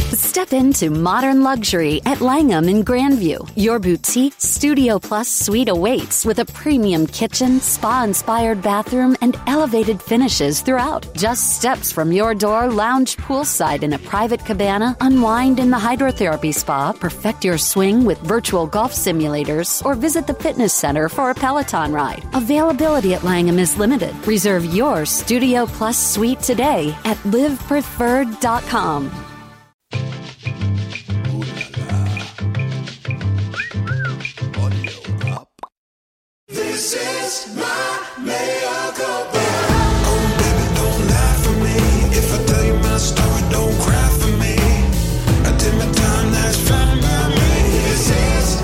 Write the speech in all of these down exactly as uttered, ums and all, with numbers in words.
Step into modern luxury at Langham in Grandview. Your boutique Studio Plus suite awaits with a premium kitchen, spa-inspired bathroom, and elevated finishes throughout. Just steps from your door, lounge poolside in a private cabana, unwind in the hydrotherapy spa, perfect your swing with virtual golf simulators, or visit the fitness center for a Peloton ride. Availability at Langham is limited. Reserve your Studio Plus suite today at live preferred dot com. This is my mea culpa. Oh, baby, don't lie for me. If I tell you my story, don't cry for me. I did my time, that's fine by me. This is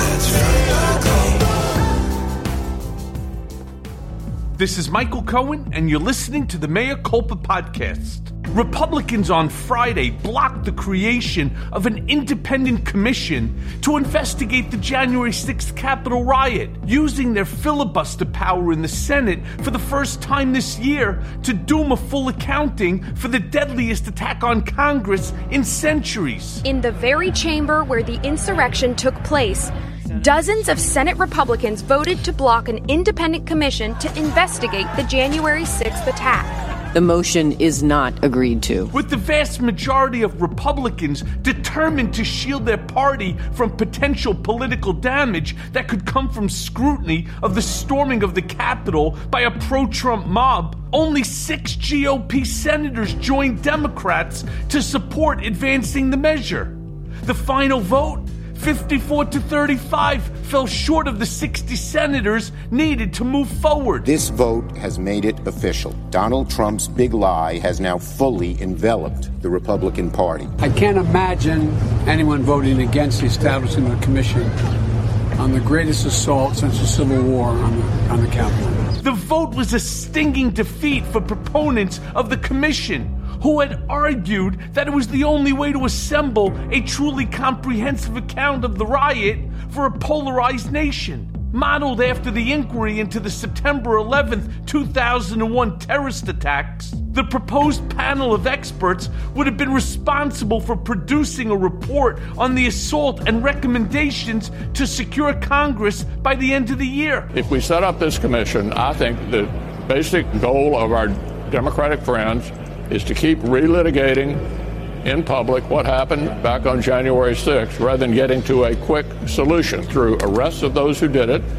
my mea culpa. This is Michael Cohen, and you're listening to the Mea Culpa podcast. Republicans on Friday blocked the creation of an independent commission to investigate the January sixth Capitol riot, using their filibuster power in the Senate for the first time this year to doom a full accounting for the deadliest attack on Congress in centuries. In the very chamber where the insurrection took place, dozens of Senate Republicans voted to block an independent commission to investigate the January sixth attack. The motion is not agreed to. With the vast majority of Republicans determined to shield their party from potential political damage that could come from scrutiny of the storming of the Capitol by a pro-Trump mob, only six G O P senators joined Democrats to support advancing the measure. The final vote, fifty-four to thirty-five, fell short of the sixty senators needed to move forward. This vote has made it official. Donald Trump's big lie has now fully enveloped the Republican Party. I can't imagine anyone voting against the establishment of a commission on the greatest assault since the Civil War on the, on the Capitol. The vote was a stinging defeat for proponents of the commission, who had argued that it was the only way to assemble a truly comprehensive account of the riot for a polarized nation. Modeled after the inquiry into the September eleventh, two thousand one terrorist attacks, the proposed panel of experts would have been responsible for producing a report on the assault and recommendations to secure Congress by the end of the year. If we set up this commission, I think the basic goal of our Democratic friends is to keep relitigating in public what happened back on January sixth, rather than getting to a quick solution through arrests of those who did it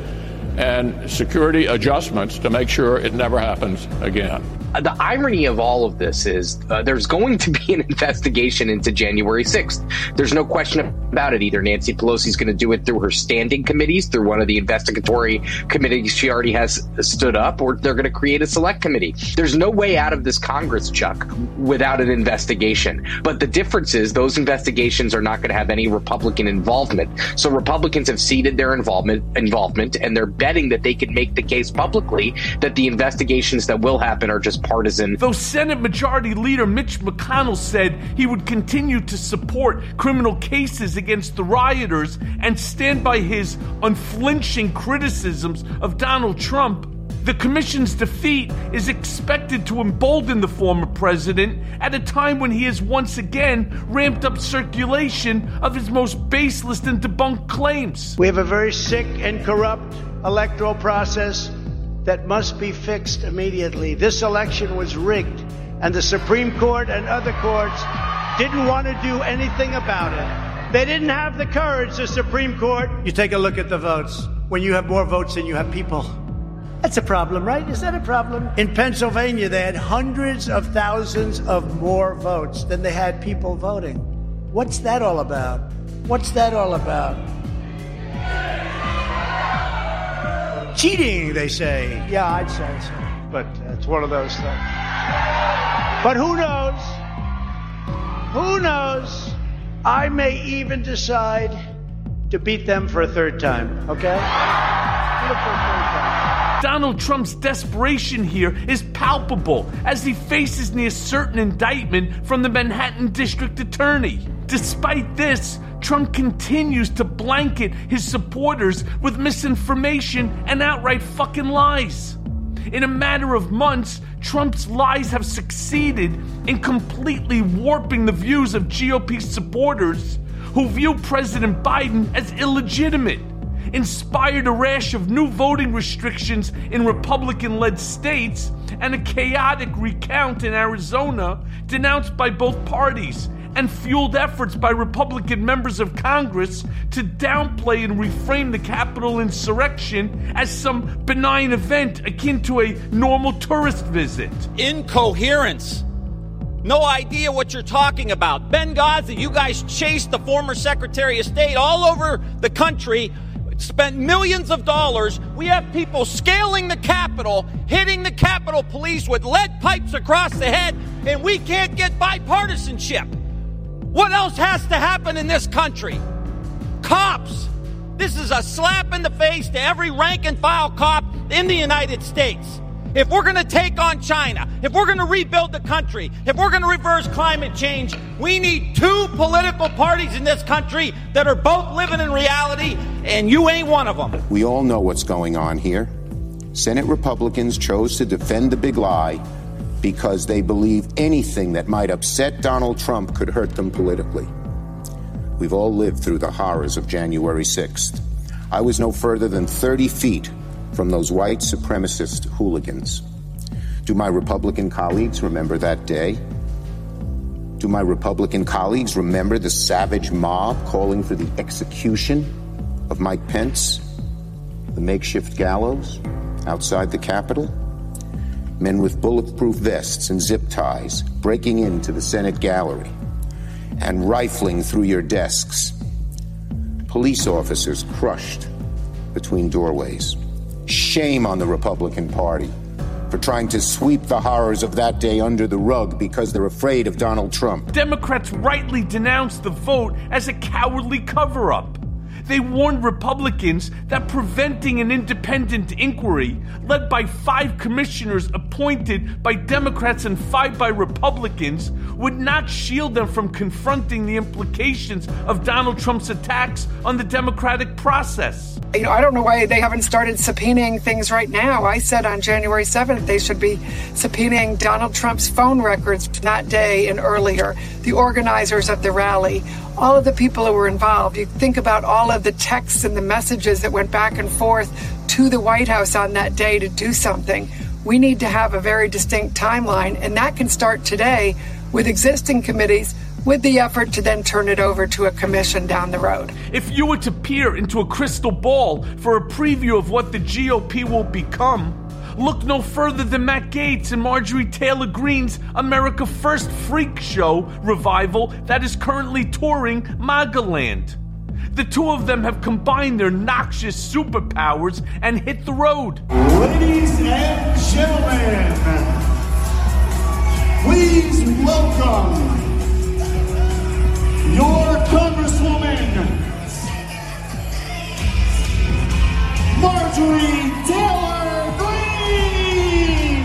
and security adjustments to make sure it never happens again. The irony of all of this is uh, there's going to be an investigation into January sixth. There's no question about it. Either Nancy Pelosi's going to do it through her standing committees, through one of the investigatory committees she already has stood up, or they're going to create a select committee. There's no way out of this Congress, Chuck, without an investigation. But the difference is those investigations are not going to have any Republican involvement. So Republicans have ceded their involvement, involvement, and they're betting that they can make the case publicly that the investigations that will happen are just partisan. Though Senate Majority Leader Mitch McConnell said he would continue to support criminal cases against the rioters and stand by his unflinching criticisms of Donald Trump, the commission's defeat is expected to embolden the former president at a time when he has once again ramped up circulation of his most baseless and debunked claims. We have a very sick and corrupt electoral process that must be fixed immediately. This election was rigged, and the Supreme Court and other courts didn't want to do anything about it. They didn't have the courage, the Supreme Court. You take a look at the votes. When you have more votes than you have people, that's a problem, right? Is that a problem? In Pennsylvania, they had hundreds of thousands of more votes than they had people voting. What's that all about? What's that all about? Cheating, they say. Yeah, I'd say so. But uh, it's one of those things. But who knows? Who knows? I may even decide to beat them for a third time, okay? For a third time. Donald Trump's desperation here is palpable as he faces near certain indictment from the Manhattan District Attorney. Despite this, Trump continues to blanket his supporters with misinformation and outright fucking lies. In a matter of months, Trump's lies have succeeded in completely warping the views of G O P supporters who view President Biden as illegitimate, inspired a rash of new voting restrictions in Republican-led states, and a chaotic recount in Arizona denounced by both parties, and fueled efforts by Republican members of Congress to downplay and reframe the Capitol insurrection as some benign event akin to a normal tourist visit. Incoherence. No idea what you're talking about. Benghazi, you guys chased the former Secretary of State all over the country, spent millions of dollars. We have people scaling the Capitol, hitting the Capitol Police with lead pipes across the head, and we can't get bipartisanship. What else has to happen in this country? Cops. This is a slap in the face to every rank and file cop in the United States. If we're going to take on China, if we're going to rebuild the country, if we're going to reverse climate change, we need two political parties in this country that are both living in reality, and you ain't one of them. We all know what's going on here. Senate Republicans chose to defend the big lie because they believe anything that might upset Donald Trump could hurt them politically. We've all lived through the horrors of January sixth. I was no further than thirty feet from those white supremacist hooligans. Do my Republican colleagues remember that day? Do my Republican colleagues remember the savage mob calling for the execution of Mike Pence, the makeshift gallows outside the Capitol? Men with bulletproof vests and zip ties breaking into the Senate gallery and rifling through your desks. Police officers crushed between doorways. Shame on the Republican Party for trying to sweep the horrors of that day under the rug because they're afraid of Donald Trump. Democrats rightly denounced the vote as a cowardly cover-up. They warned Republicans that preventing an independent inquiry led by five commissioners appointed by Democrats and five by Republicans would not shield them from confronting the implications of Donald Trump's attacks on the democratic process. You know, I don't know why they haven't started subpoenaing things right now. I said on January seventh they should be subpoenaing Donald Trump's phone records that day and earlier, the organizers of the rally, all of the people who were involved. You think about all of the texts and the messages that went back and forth to the White House on that day to do something. We need to have a very distinct timeline, and that can start today with existing committees, with the effort to then turn it over to a commission down the road. If you were to peer into a crystal ball for a preview of what the G O P will become, look no further than Matt Gaetz and Marjorie Taylor Greene's America First Freak Show revival that is currently touring MAGAland. The two of them have combined their noxious superpowers and hit the road. Ladies and gentlemen, please welcome your Congresswoman, Marjorie Taylor Greene.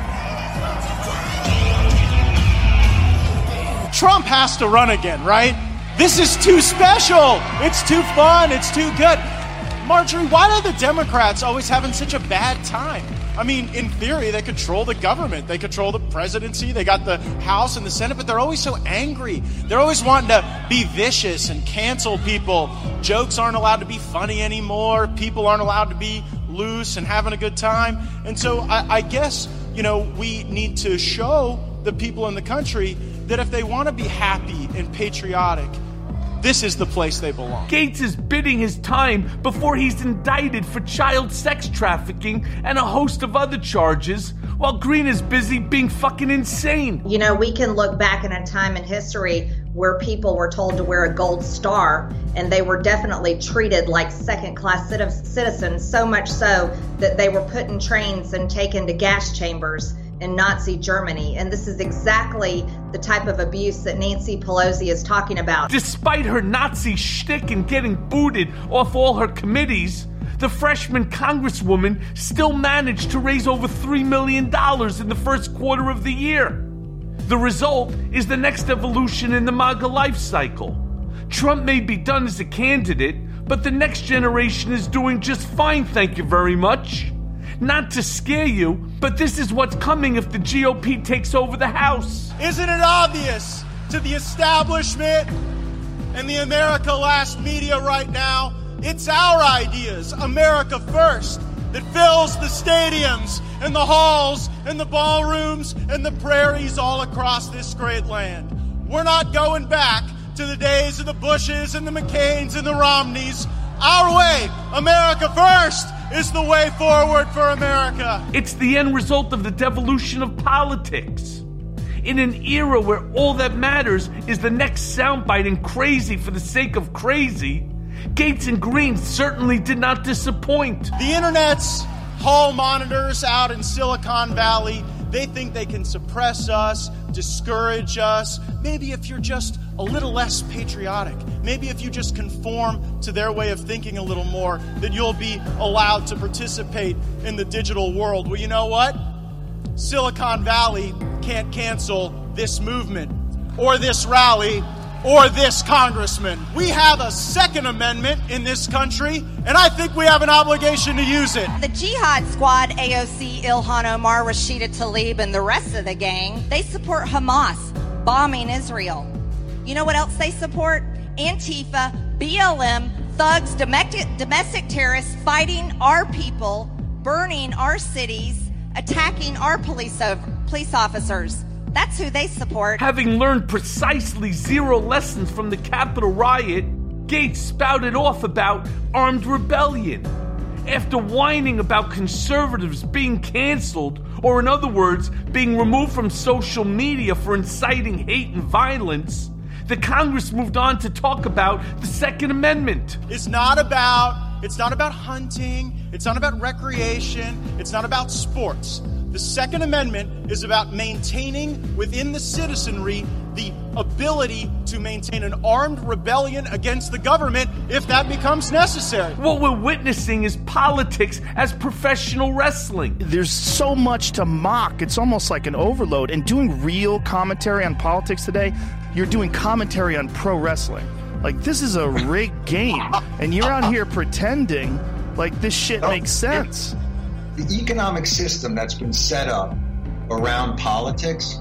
Trump has to run again, right? This is too special. It's too fun. It's too good. Marjorie, why are the Democrats always having such a bad time? I mean, in theory, they control the government. They control the presidency. They got the House and the Senate, but they're always so angry. They're always wanting to be vicious and cancel people. Jokes aren't allowed to be funny anymore. People aren't allowed to be loose and having a good time. And so I, I guess, you know, we need to show the people in the country that if they want to be happy and patriotic, this is the place they belong. Gaetz is biding his time before he's indicted for child sex trafficking and a host of other charges, while Greene is busy being fucking insane. You know, we can look back in a time in history where people were told to wear a gold star, and they were definitely treated like second-class citizens, so much so that they were put in trains and taken to gas chambers in Nazi Germany. And this is exactly the type of abuse that Nancy Pelosi is talking about. Despite her Nazi shtick and getting booted off all her committees, the freshman congresswoman still managed to raise over three million dollars in the first quarter of the year. The result is the next evolution in the MAGA life cycle. Trump may be done as a candidate, but the next generation is doing just fine, thank you very much. Not to scare you, but this is what's coming if the G O P takes over the House. Isn't it obvious to the establishment and the America Last media right now? It's our ideas, America First, that fills the stadiums and the halls and the ballrooms and the prairies all across this great land. We're not going back to the days of the Bushes and the McCains and the Romneys. Our way, America First, is the way forward for America. It's the end result of the devolution of politics. In an era where all that matters is the next soundbite and crazy for the sake of crazy, Gates and Green certainly did not disappoint. The internet's hall monitors out in Silicon Valley, they think they can suppress us, discourage us. Maybe if you're just a little less patriotic, maybe if you just conform to their way of thinking a little more, then you'll be allowed to participate in the digital world. Well, you know what? Silicon Valley can't cancel this movement or this rally or this congressman. We have a Second Amendment in this country, and I think we have an obligation to use it. The Jihad Squad, A O C, Ilhan Omar, Rashida Tlaib, and the rest of the gang, they support Hamas bombing Israel. You know what else they support? Antifa, B L M, thugs, domestic, domestic terrorists fighting our people, burning our cities, attacking our police, police officers. That's who they support. Having learned precisely zero lessons from the Capitol riot, Gates spouted off about armed rebellion. After whining about conservatives being canceled, or in other words, being removed from social media for inciting hate and violence, the Congress moved on to talk about the Second Amendment. It's not about, it's not about hunting, it's not about recreation, it's not about sports. The Second Amendment is about maintaining within the citizenry the ability to maintain an armed rebellion against the government if that becomes necessary. What we're witnessing is politics as professional wrestling. There's so much to mock. It's almost like an overload. And doing real commentary on politics today, you're doing commentary on pro wrestling. Like, this is a rigged game. And you're out here pretending like this shit makes sense. The economic system that's been set up around politics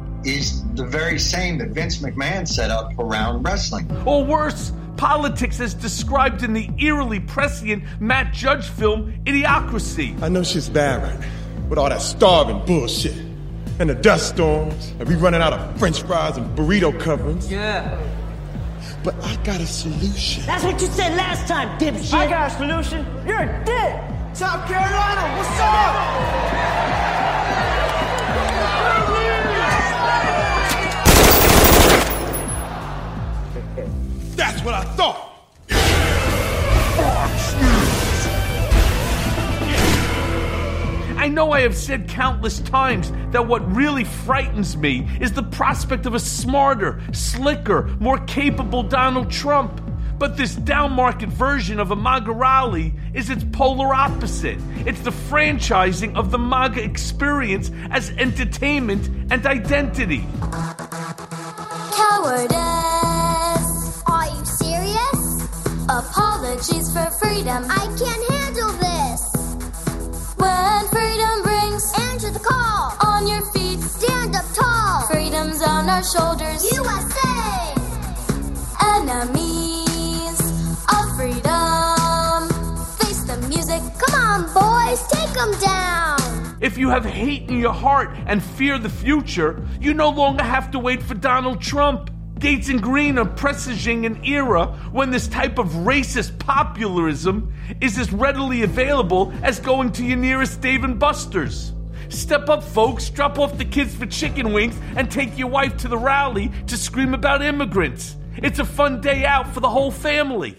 is the very same that Vince McMahon set up around wrestling. Or worse, politics as described in the eerily prescient Matt Judge film, Idiocracy. I know shit's bad right now, with all that starving bullshit, and the dust storms, and we running out of french fries and burrito coverings. Yeah. But I got a solution. That's what you said last time, dipshit. I got a solution. You're a dick. South Carolina, what's up? That's what I thought. I know I have said countless times that what really frightens me is the prospect of a smarter, slicker, more capable Donald Trump. But this down-market version of a MAGA rally is its polar opposite. It's the franchising of the MAGA experience as entertainment and identity. Cowardice. Are you serious? Apologies for freedom. I can't handle this. When freedom brings, answer the call. On your feet, stand up tall. Freedom's on our shoulders. U S A. Enemy. Freedom. Face the music. Come on, boys, take them down. If you have hate in your heart and fear the future, you no longer have to wait for Donald Trump. Gates and Green are presaging an era when this type of racist populism is as readily available as going to your nearest Dave and Buster's. Step up, folks, drop off the kids for chicken wings and take your wife to the rally to scream about immigrants. It's a fun day out for the whole family.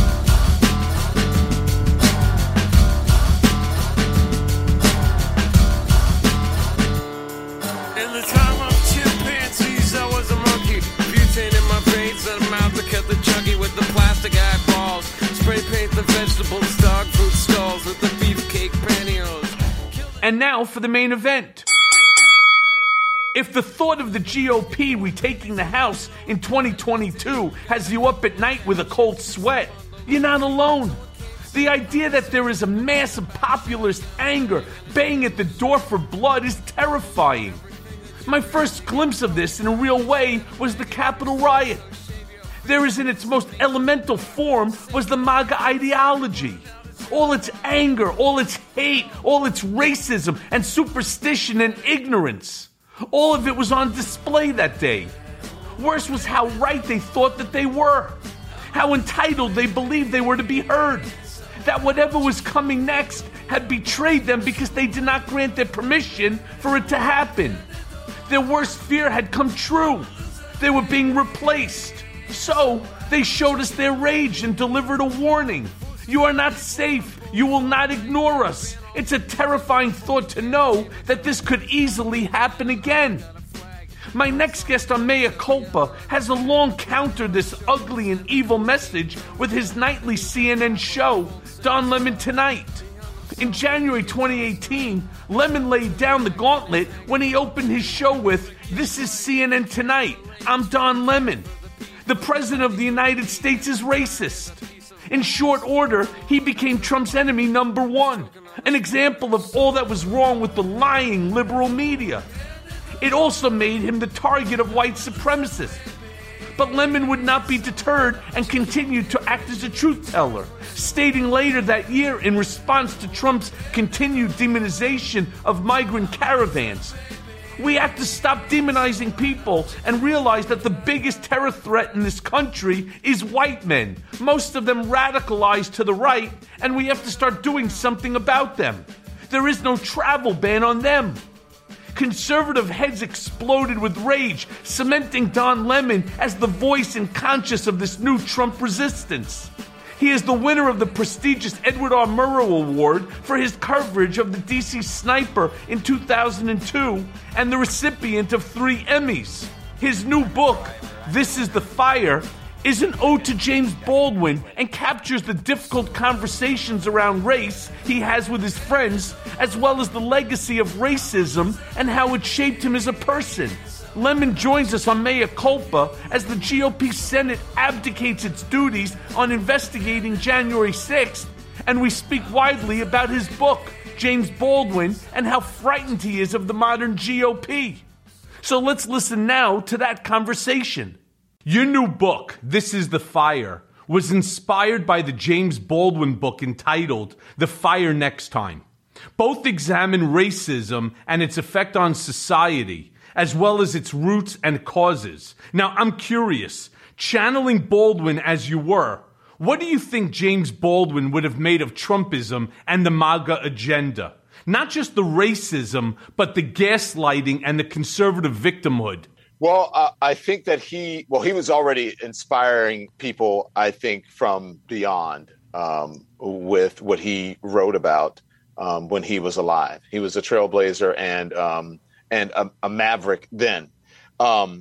And now for the main event. If the thought of the G O P retaking the House in twenty twenty-two has you up at night with a cold sweat, you're not alone. The idea that there is a massive populist anger baying at the door for blood is terrifying. My first glimpse of this in a real way was the Capitol riot. There is in its most elemental form was the MAGA ideology. All its anger, all its hate, all its racism and superstition and ignorance. All of it was on display that day. Worse was how right they thought that they were. How entitled they believed they were to be heard. That whatever was coming next had betrayed them because they did not grant their permission for it to happen. Their worst fear had come true. They were being replaced. So, they showed us their rage and delivered a warning. You are not safe. You will not ignore us. It's a terrifying thought to know that this could easily happen again. My next guest on Mea Culpa has a long countered this ugly and evil message with his nightly C N N show, Don Lemon Tonight. In January twenty eighteen, Lemon laid down the gauntlet when he opened his show with, "This is C N N Tonight. I'm Don Lemon. The President of the United States is racist." In short order, he became Trump's enemy number one, an example of all that was wrong with the lying liberal media. It also made him the target of white supremacists. But Lemon would not be deterred and continued to act as a truth teller, stating later that year in response to Trump's continued demonization of migrant caravans, "We have to stop demonizing people and realize that the biggest terror threat in this country is white men, most of them radicalized to the right, and we have to start doing something about them. There is no travel ban on them." Conservative heads exploded with rage, cementing Don Lemon as the voice and conscience of this new Trump resistance. He is the winner of the prestigious Edward R. Murrow Award for his coverage of the D C sniper in two thousand two and the recipient of three Emmys. His new book, This is the Fire, is an ode to James Baldwin and captures the difficult conversations around race he has with his friends, as well as the legacy of racism and how it shaped him as a person. Lemon joins us on Mea Culpa as the G O P Senate abdicates its duties on investigating January sixth, and we speak widely about his book, James Baldwin, and how frightened he is of the modern G O P. So let's listen now to that conversation. Your new book, This is the Fire, was inspired by the James Baldwin book entitled The Fire Next Time. Both examine racism and its effect on society, as well as its roots and causes. Now, I'm curious, channeling Baldwin as you were, what do you think James Baldwin would have made of Trumpism and the MAGA agenda? Not just the racism, but the gaslighting and the conservative victimhood. Well, uh, I think that he, well, he was already inspiring people, I think, from beyond um, with what he wrote about um, when he was alive. He was a trailblazer and um, and a, a maverick then. Um,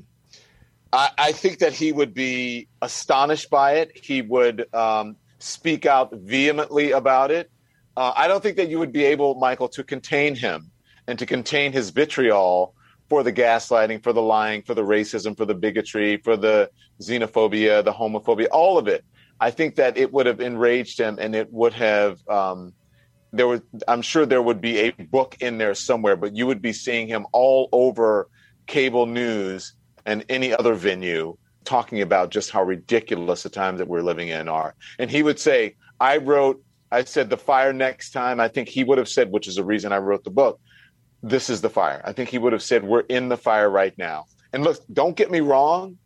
I, I think that he would be astonished by it. He would um, speak out vehemently about it. Uh, I don't think that you would be able, Michael, to contain him and to contain his vitriol for the gaslighting, for the lying, for the racism, for the bigotry, for the xenophobia, the homophobia, all of it. I think that it would have enraged him, and it would have, um, there was, I'm sure there would be a book in there somewhere, but you would be seeing him all over cable news and any other venue talking about just how ridiculous the times that we're living in are. And he would say, I wrote, I said, the fire next time. I think he would have said, which is the reason I wrote the book, this is the fire. I think he would have said, we're in the fire right now. And look, don't get me wrong.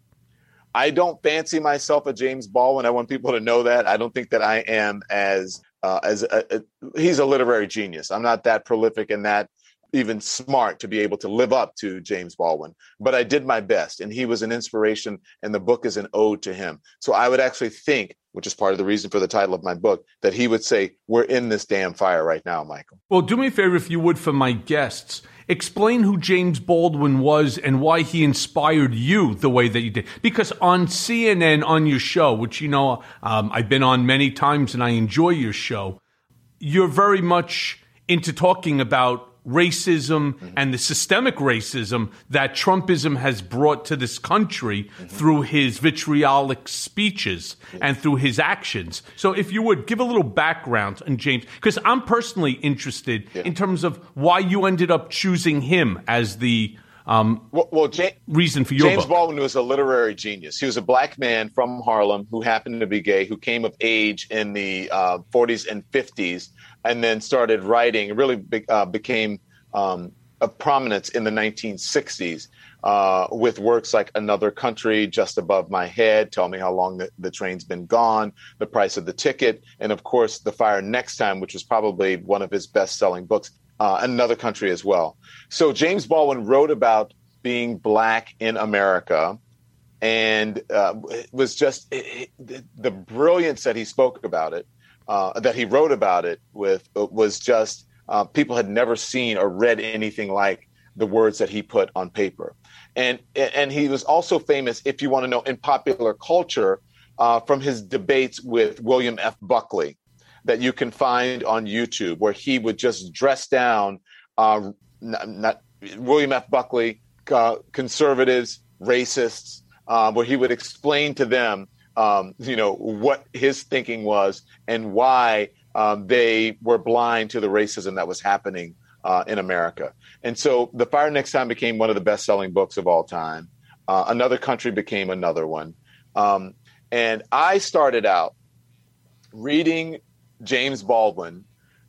I don't fancy myself a James Baldwin. I want people to know that. I don't think that I am as, uh, as a, a, he's a literary genius. I'm not that prolific and that even smart to be able to live up to James Baldwin. But I did my best, and he was an inspiration, and the book is an ode to him. So I would actually think, which is part of the reason for the title of my book, that he would say, we're in this damn fire right now, Michael. Well, do me a favor, if you would, for my guests. Explain who James Baldwin was and why he inspired you the way that you did. Because on C N N, on your show, which, you know, um, I've been on many times and I enjoy your show, you're very much into talking about racism mm-hmm. and the systemic racism that Trumpism has brought to this country mm-hmm. through his vitriolic speeches yes. and through his actions. So if you would give a little background on James, because I'm personally interested yeah. in terms of why you ended up choosing him as the um, well, well, James, reason for your James book. Baldwin was a literary genius. He was a black man from Harlem who happened to be gay, who came of age in the uh, forties and fifties, and then started writing, really be, uh, became um, of prominence in the nineteen sixties uh, with works like Another Country, Just Above My Head, Tell Me How Long the, the Train's Been Gone, The Price of the Ticket, and of course, The Fire Next Time, which was probably one of his best-selling books. Uh, Another Country as well. So James Baldwin wrote about being black in America, and uh, it was just it, it, the brilliance that he spoke about it, uh, that he wrote about it with, was just uh, people had never seen or read anything like the words that he put on paper. And and he was also famous, if you want to know, in popular culture uh, from his debates with William F. Buckley, that you can find on YouTube, where he would just dress down uh, not, not William F. Buckley, uh, conservatives, racists, uh, where he would explain to them, um, you know, what his thinking was and why um, they were blind to the racism that was happening uh, in America. And so The Fire Next Time became one of the best-selling books of all time. Uh, Another Country became another one. Um, and I started out reading James Baldwin,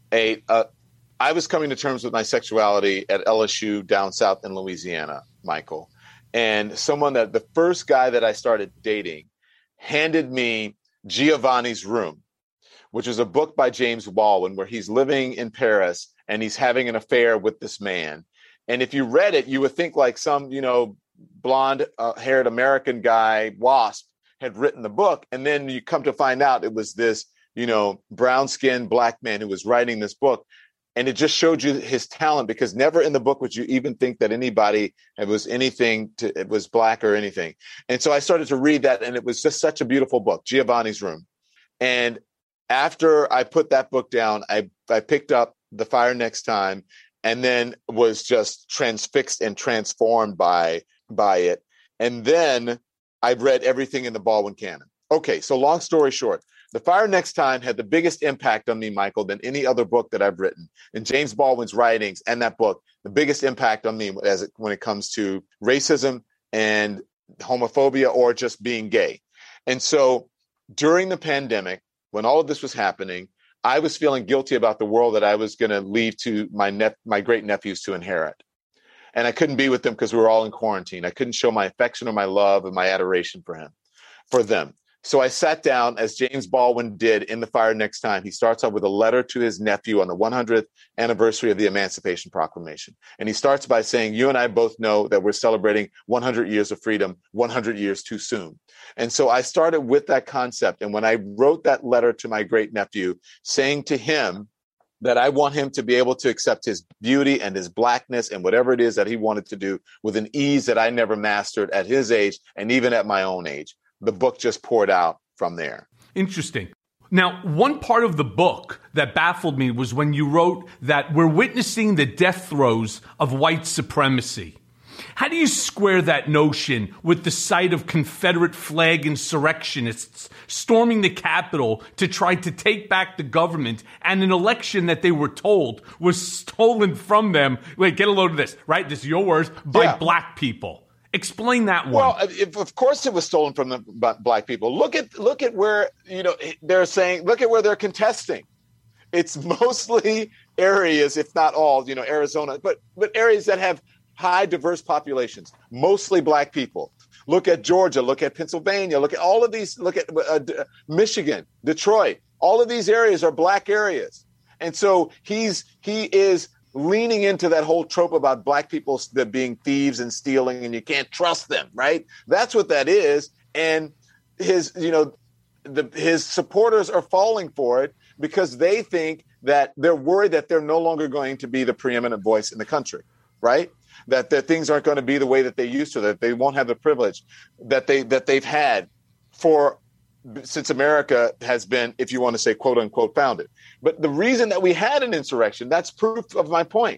a uh, I was coming to terms with my sexuality at L S U down south in Louisiana, Michael. And someone that the first guy that I started dating handed me Giovanni's Room, which is a book by James Baldwin where he's living in Paris and he's having an affair with this man. And if you read it, you would think like some, you know, blonde uh, haired American guy, WASP, had written the book. And then you come to find out it was this, you know, brown-skinned black man who was writing this book. And it just showed you his talent, because never in the book would you even think that anybody it was anything to, it was black or anything. And so I started to read that, and it was just such a beautiful book, Giovanni's Room. And after I put that book down, I, I picked up The Fire Next Time, and then was just transfixed and transformed by, by it. And then I read everything in the Baldwin canon. Okay, so long story short, The Fire Next Time had the biggest impact on me, Michael, than any other book that I've written. In James Baldwin's writings and that book, the biggest impact on me as it, when it comes to racism and homophobia or just being gay. And so during the pandemic, when all of this was happening, I was feeling guilty about the world that I was going to leave to my nep- my great nephews to inherit. And I couldn't be with them because we were all in quarantine. I couldn't show my affection or my love and my adoration for him, for them. So I sat down, as James Baldwin did in The Fire Next Time. He starts off with a letter to his nephew on the one hundredth anniversary of the Emancipation Proclamation. And he starts by saying, you and I both know that we're celebrating one hundred years of freedom, one hundred years too soon. And so I started with that concept. And when I wrote that letter to my great nephew, saying to him that I want him to be able to accept his beauty and his blackness and whatever it is that he wanted to do with an ease that I never mastered at his age and even at my own age, the book just poured out from there. Interesting. Now, one part of the book that baffled me was when you wrote that we're witnessing the death throes of white supremacy. How do you square that notion with the sight of Confederate flag insurrectionists storming the Capitol to try to take back the government and an election that they were told was stolen from them? Wait, get a load of this, right? This is your words, by yeah. black people. Explain that one. Well, if, of course it was stolen from the black people. Look at look at where, you know, they're saying, look at where they're contesting. It's mostly areas, if not all, you know, Arizona, but but areas that have high diverse populations, mostly black people. Look at Georgia, look at Pennsylvania, look at all of these, look at uh, D- Michigan, Detroit. All of these areas are black areas. And so he's he is leaning into that whole trope about black people being thieves and stealing and you can't trust them, right? That's what that is. And his, you know, the, his supporters are falling for it because they think that they're worried that they're no longer going to be the preeminent voice in the country, right? That, that things aren't going to be the way that they used to, that they won't have the privilege that they that they've had for since America has been, if you want to say, quote unquote, founded. But the reason that we had an insurrection, that's proof of my point.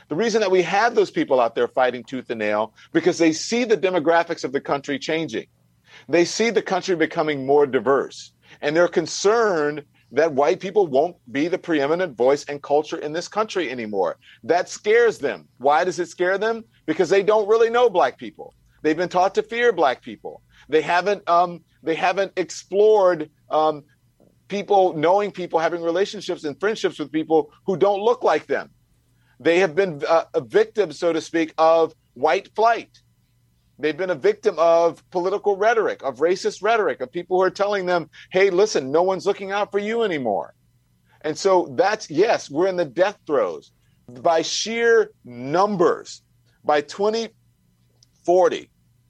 The reason that we have those people out there fighting tooth and nail, because they see the demographics of the country changing. They see the country becoming more diverse, and they're concerned that white people won't be the preeminent voice and culture in this country anymore. That scares them. Why does it scare them? Because they don't really know black people. They've been taught to fear black people. They haven't um, they haven't explored um, people, knowing people, having relationships and friendships with people who don't look like them. They have been uh, a victim, so to speak, of white flight. They've been a victim of political rhetoric, of racist rhetoric, of people who are telling them, hey, listen, no one's looking out for you anymore. And so that's, yes, we're in the death throes. By sheer numbers, by twenty forty,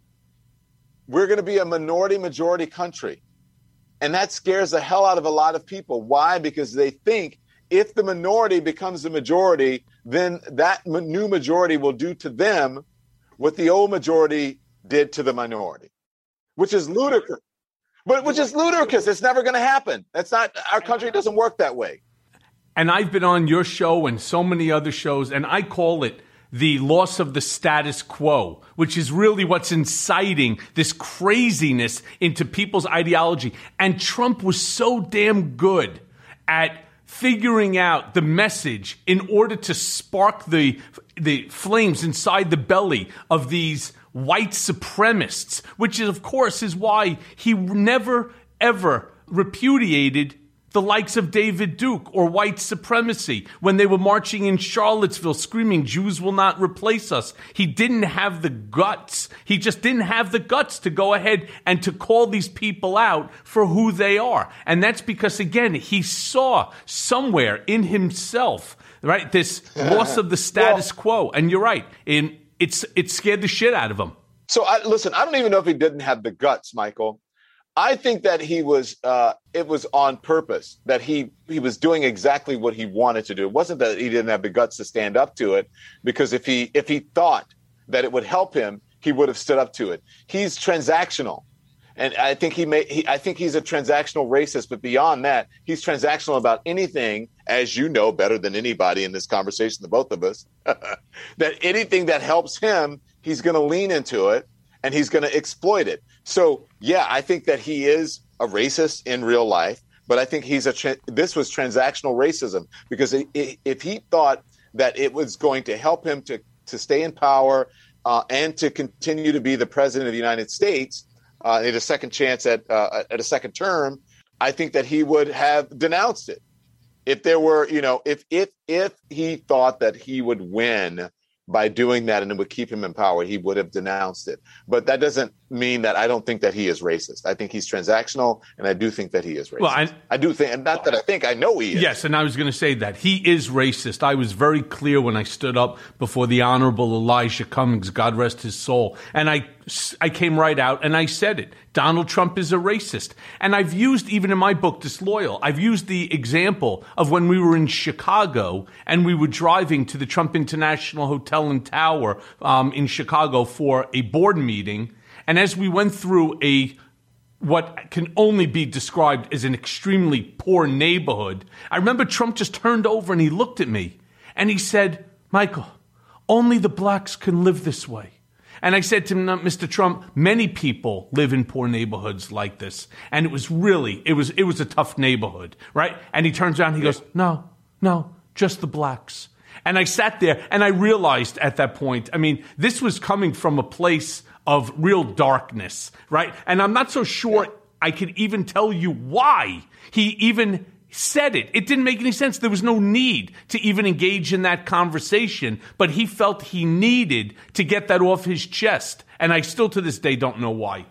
we're going to be a minority majority country. And that scares the hell out of a lot of people. Why? Because they think if the minority becomes the majority, then that new majority will do to them what the old majority did to the minority, which is ludicrous. But which is ludicrous. It's never going to happen. That's not, our country doesn't work that way. And I've been on your show and so many other shows, and I call it the loss of the status quo, which is really what's inciting this craziness into people's ideology. And Trump was so damn good at figuring out the message in order to spark the the flames inside the belly of these white supremacists, which is, of course, is why he never, ever repudiated the likes of David Duke or white supremacy when they were marching in Charlottesville screaming, Jews will not replace us. He didn't have the guts. He just didn't have the guts to go ahead and to call these people out for who they are. And that's because, again, he saw somewhere in himself, right, this loss of the status well, quo. And you're right. In, it's it scared the shit out of him. So, I, listen, I don't even know if he didn't have the guts, Michael. I think that he was, uh, it was on purpose, that he, he was doing exactly what he wanted to do. It wasn't that he didn't have the guts to stand up to it, because if he, if he thought that it would help him, he would have stood up to it. He's transactional. And I think he may, he, I think he's a transactional racist, but beyond that, he's transactional about anything, as you know better than anybody in this conversation, the both of us, that anything that helps him, he's going to lean into it and he's going to exploit it. So, yeah, I think that he is a racist in real life, but I think he's a, tra- this was transactional racism, because if he thought that it was going to help him to, to stay in power uh, and to continue to be the president of the United States, Uh, at a second chance at uh, at a second term, I think that he would have denounced it. If there were, you know, if if if he thought that he would win by doing that and it would keep him in power, he would have denounced it. But that doesn't mean that I don't think that he is racist. I think he's transactional, and I do think that he is racist. Well, I, I do think, and not that I think, I know he is. Yes, and I was going to say that. He is racist. I was very clear when I stood up before the Honorable Elijah Cummings, God rest his soul, and I I came right out and I said it. Donald Trump is a racist. And I've used, even in my book, Disloyal, I've used the example of when we were in Chicago and we were driving to the Trump International Hotel and Tower um, in Chicago for a board meeting. And as we went through a what can only be described as an extremely poor neighborhood, I remember Trump just turned over and he looked at me and he said, Michael, only the blacks can live this way. And I said to him, Mister Trump, many people live in poor neighborhoods like this. And it was really, it was it was a tough neighborhood, right? And he turns around and he goes, no, no, just the blacks. And I sat there and I realized at that point, I mean, this was coming from a place of real darkness, right? And I'm not so sure I could even tell you why he even said it. It didn't make any sense. There was no need to even engage in that conversation, but he felt he needed to get that off his chest. And I still to this day don't know why.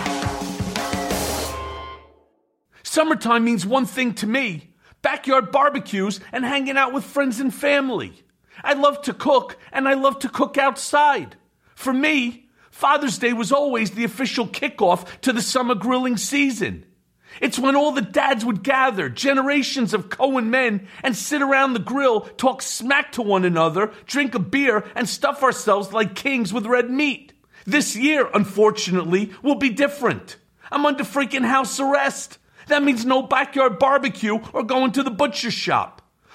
Summertime means one thing to me: backyard barbecues and hanging out with friends and family. I love to cook, and I love to cook outside. For me, Father's Day was always the official kickoff to the summer grilling season. It's when all the dads would gather, generations of Cohen men, and sit around the grill, talk smack to one another, drink a beer, and stuff ourselves like kings with red meat. This year, unfortunately, will be different. I'm under freaking house arrest. That means no backyard barbecue or going to the butcher shop.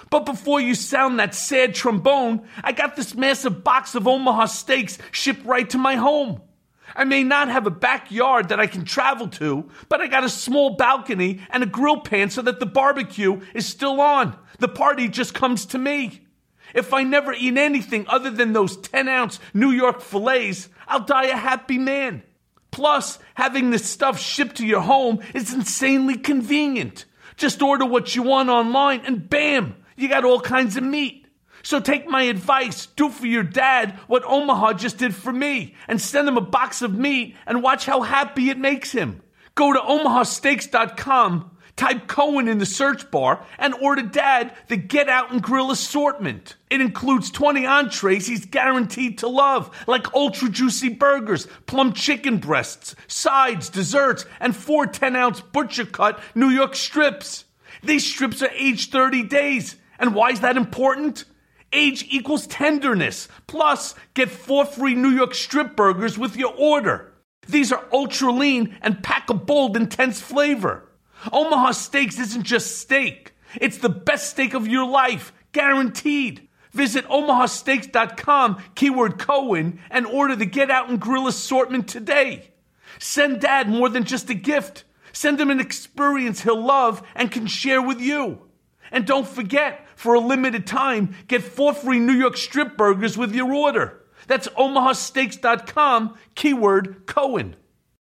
But before you sound that sad trombone, I got this massive box of Omaha steaks shipped right to my home. I may not have a backyard that I can travel to, but I got a small balcony and a grill pan so that the barbecue is still on. The party just comes to me. If I never eat anything other than those ten-ounce New York fillets, I'll die a happy man. Plus, having this stuff shipped to your home is insanely convenient. Just order what you want online and bam, you got all kinds of meat. So take my advice, do for your dad what Omaha just did for me, and send him a box of meat and watch how happy it makes him. Go to omaha steaks dot com, type Cohen in the search bar, and order Dad the Get Out and Grill assortment. It includes twenty entrees he's guaranteed to love, like ultra juicy burgers, plum chicken breasts, sides, desserts, and four ten-ounce butcher-cut New York strips. These strips are aged thirty days. And why is that important? Age equals tenderness. Plus, get four free New York strip burgers with your order. These are ultra lean and pack a bold, intense flavor. Omaha Steaks isn't just steak. It's the best steak of your life, guaranteed. Visit omaha steaks dot com, keyword Cohen, and order the Get Out and Grill assortment today. Send Dad more than just a gift. Send him an experience he'll love and can share with you. And don't forget, for a limited time, get four free New York strip burgers with your order. That's omaha steaks dot com, keyword Cohen.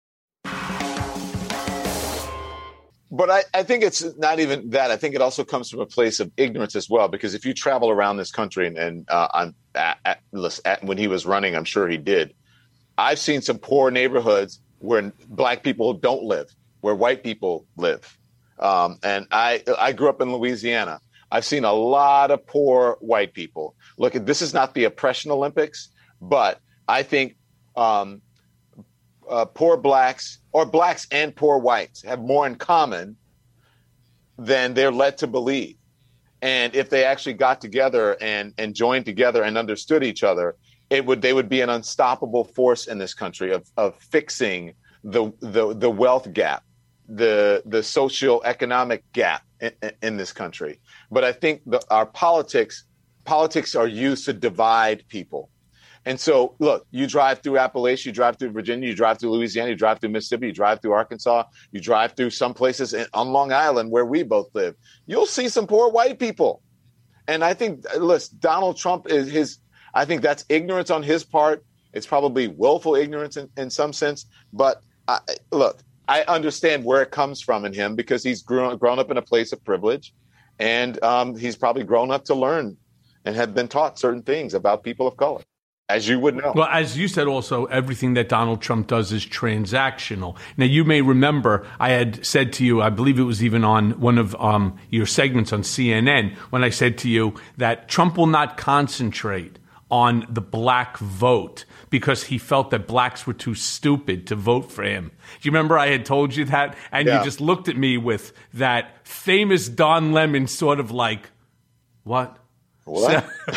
But I, I think it's not even that. I think it also comes from a place of ignorance as well, because if you travel around this country, and, and uh, I'm at, at, at, when he was running, I'm sure he did, I've seen some poor neighborhoods where black people don't live, where white people live. Um, and I I grew up in Louisiana. I've seen a lot of poor white people. Look, this is not the oppression Olympics, but I think um, uh, poor blacks or blacks and poor whites have more in common than they're led to believe. And if they actually got together and, and joined together and understood each other, it would they would be an unstoppable force in this country of of fixing the the, the wealth gap, the the socioeconomic gap in, in this country. But I think the, our politics politics are used to divide people. And so, look, you drive through Appalachia, you drive through Virginia, you drive through Louisiana, you drive through Mississippi, you drive through Arkansas, you drive through some places in, on Long Island where we both live. You'll see some poor white people. And I think, listen, Donald Trump is his, I think that's ignorance on his part. It's probably willful ignorance in, in some sense. But I, look, I understand where it comes from in him because he's grown, grown up in a place of privilege. And um, he's probably grown up to learn and have been taught certain things about people of color, as you would know. Well, as you said also, everything that Donald Trump does is transactional. Now, you may remember I had said to you, I believe it was even on one of um, your segments on C N N, when I said to you that Trump will not concentrate on the black vote because he felt that blacks were too stupid to vote for him. Do you remember I had told you that? And yeah. You just looked at me with that famous Don Lemon sort of like, what? What? So,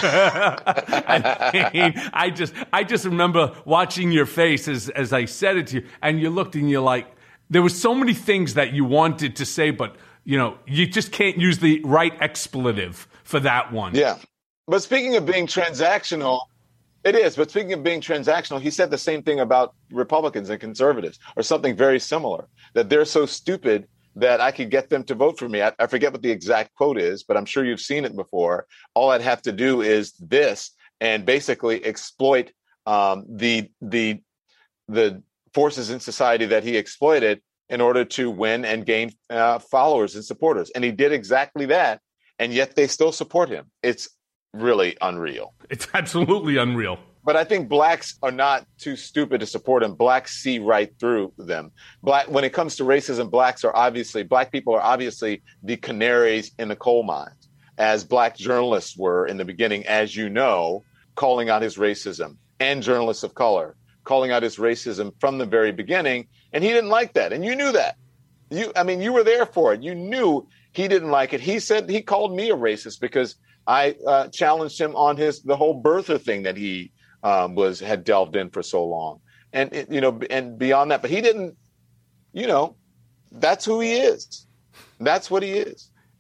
I mean, I just, I just remember watching your face as, as I said it to you, and you looked and you're like, there were so many things that you wanted to say, but you know, you just can't use the right expletive for that one. Yeah. But speaking of being transactional, it is. But speaking of being transactional, he said the same thing about Republicans and conservatives, or something very similar, that they're so stupid that I could get them to vote for me. I, I forget what the exact quote is, but I'm sure you've seen it before. All I'd have to do is this and basically exploit um, the the the forces in society that he exploited in order to win and gain uh, followers and supporters. And he did exactly that, and yet they still support him. It's really unreal. It's absolutely unreal. But I think blacks are not too stupid to support him. Blacks see right through them. Black, when it comes to racism, blacks are obviously, black people are obviously the canaries in the coal mines, as black journalists were in the beginning, as you know, calling out his racism, and journalists of color calling out his racism from the very beginning. And he didn't like that. And you knew that. You, I mean, you were there for it. You knew he didn't like it. He said, he called me a racist because I uh, challenged him on his, the whole birther thing that he Um, was had delved in for so long, and it, you know, and beyond that. But he didn't, you know, that's who he is. That's what he is.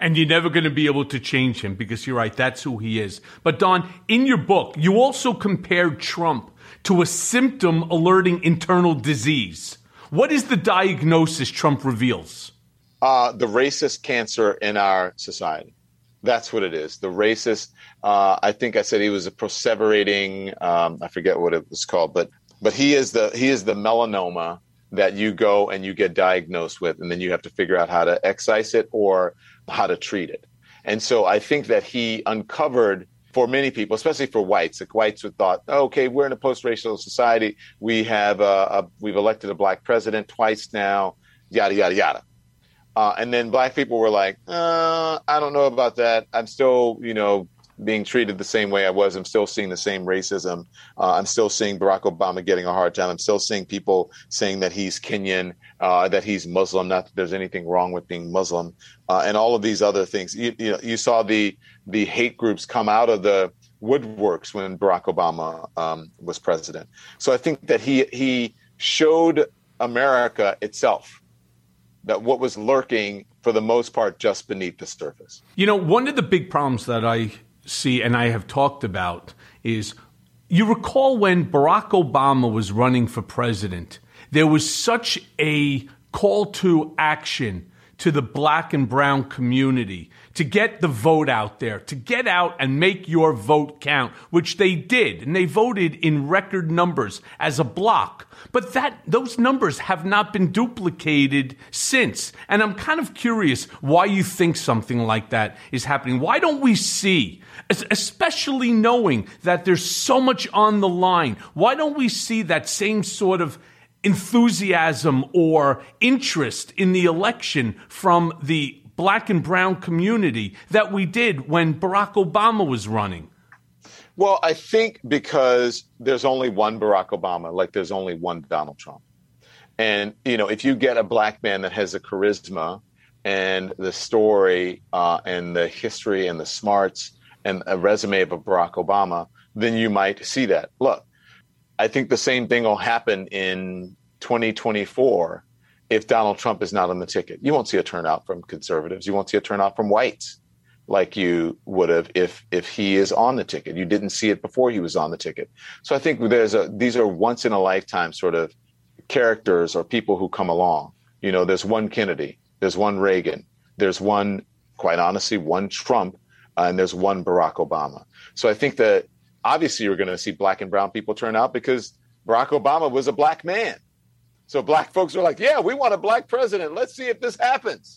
And you're never going to be able to change him because you're right, that's who he is. But Don, in your book, you also compared Trump to a symptom alerting internal disease. What is the diagnosis Trump reveals? Uh, the racist cancer in our society. That's what it is. The racist, uh, I think I said he was a perseverating, um, I forget what it was called, but but he is the he is the melanoma that you go and you get diagnosed with, and then you have to figure out how to excise it or how to treat it. And so I think that he uncovered for many people, especially for whites, like whites who thought, oh, okay, we're in a post-racial society. We have a, a we've elected a black president twice now, yada, yada, yada. Uh, and then black people were like, uh, I don't know about that. I'm still, you know, being treated the same way I was. I'm still seeing the same racism. Uh, I'm still seeing Barack Obama getting a hard time. I'm still seeing people saying that he's Kenyan, uh, that he's Muslim, not that there's anything wrong with being Muslim, uh, and all of these other things. You, you know, you saw the the hate groups come out of the woodworks when Barack Obama um, was president. So I think that he he showed America itself that what was lurking, for the most part, just beneath the surface. You know, one of the big problems that I see and I have talked about is, you recall when Barack Obama was running for president, there was such a call to action to the black and brown community to get the vote out there, to get out and make your vote count, which they did. And they voted in record numbers as a bloc. But that those numbers have not been duplicated since. And I'm kind of curious why you think something like that is happening. Why don't we see, especially knowing that there's so much on the line, why don't we see that same sort of enthusiasm or interest in the election from the black and brown community that we did when Barack Obama was running? Well, I think because there's only one Barack Obama, like there's only one Donald Trump. And, you know, if you get a black man that has the charisma and the story uh, and the history and the smarts and a resume of a Barack Obama, then you might see that. Look, I think the same thing will happen in twenty twenty-four if Donald Trump is not on the ticket. You won't see a turnout from conservatives. You won't see a turnout from whites like you would have if if he is on the ticket. You didn't see it before he was on the ticket. So I think there's a these are once in a lifetime sort of characters or people who come along. You know, there's one Kennedy, there's one Reagan, there's one, quite honestly, one Trump, uh, and there's one Barack Obama. So I think that obviously you're going to see black and brown people turn out because Barack Obama was a black man. So black folks are like, yeah, we want a black president. Let's see if this happens.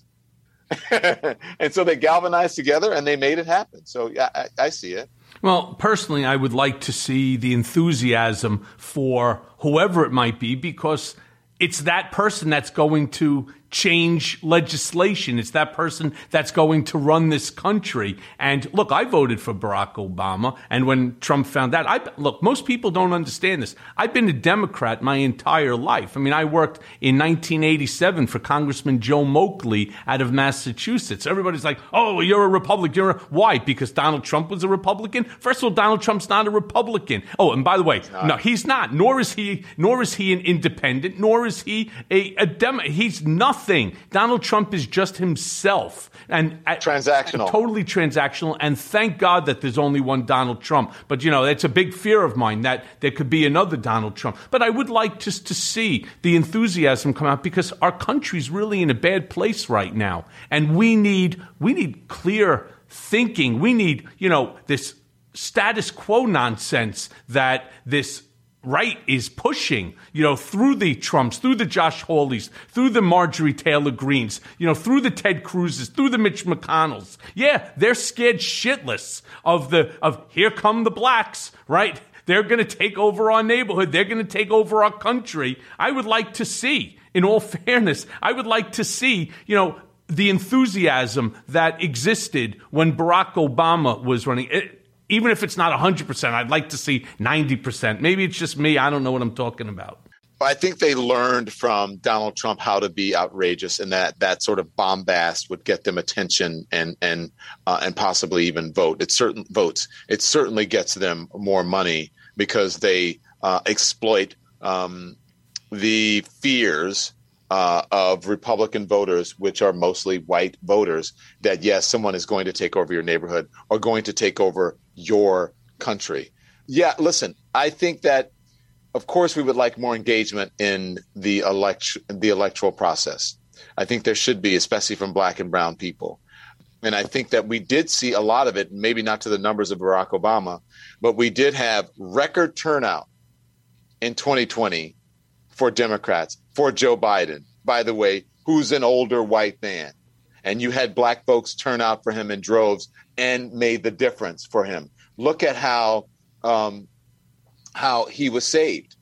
And so they galvanized together and they made it happen. So yeah, I, I see it. Well, personally, I would like to see the enthusiasm for whoever it might be, because it's that person that's going to change legislation. It's that person that's going to run this country. And look, I voted for Barack Obama. And when Trump found that, I look, most people don't understand this. I've been a Democrat my entire life. I mean, I worked in nineteen eighty-seven for Congressman Joe Moakley out of Massachusetts. Everybody's like, oh, you're a Republican. You're a... Why? Because Donald Trump was a Republican? First of all, Donald Trump's not a Republican. Oh, and by the way, no, he's not. Nor is he, nor is he an independent, nor is he a, a Dem. He's nothing. Donald Trump is just himself, and transactional, and totally transactional. And thank God that there's only one Donald Trump. But you know, it's a big fear of mine that there could be another Donald Trump. But I would like just to see the enthusiasm come out, because our country's really in a bad place right now, and we need we need clear thinking. We need, you know, this status quo nonsense that this right is pushing, you know, through the Trumps, through the Josh Hawleys, through the Marjorie Taylor Greens, you know, through the Ted Cruzes, through the Mitch McConnells. Yeah, they're scared shitless of the, of here come the blacks, right? They're going to take over our neighborhood. They're going to take over our country. I would like to see, in all fairness, I would like to see, you know, the enthusiasm that existed when Barack Obama was running. It, Even if it's not one hundred percent, I'd like to see ninety percent. Maybe it's just me. I don't know what I'm talking about. I think they learned from Donald Trump how to be outrageous, and that that sort of bombast would get them attention and and uh, and possibly even vote. It certain votes. It certainly gets them more money because they uh, exploit um, the fears uh, of Republican voters, which are mostly white voters, that, yes, someone is going to take over your neighborhood or going to take over your country. Yeah, listen, I think that, of course, we would like more engagement in the elect- the electoral process. I think there should be, especially from black and brown people. And I think that we did see a lot of it, maybe not to the numbers of Barack Obama, but we did have record turnout in twenty twenty for Democrats, for Joe Biden, by the way, who's an older white man. And you had black folks turn out for him in droves and made the difference for him. Look at how um, how he was saved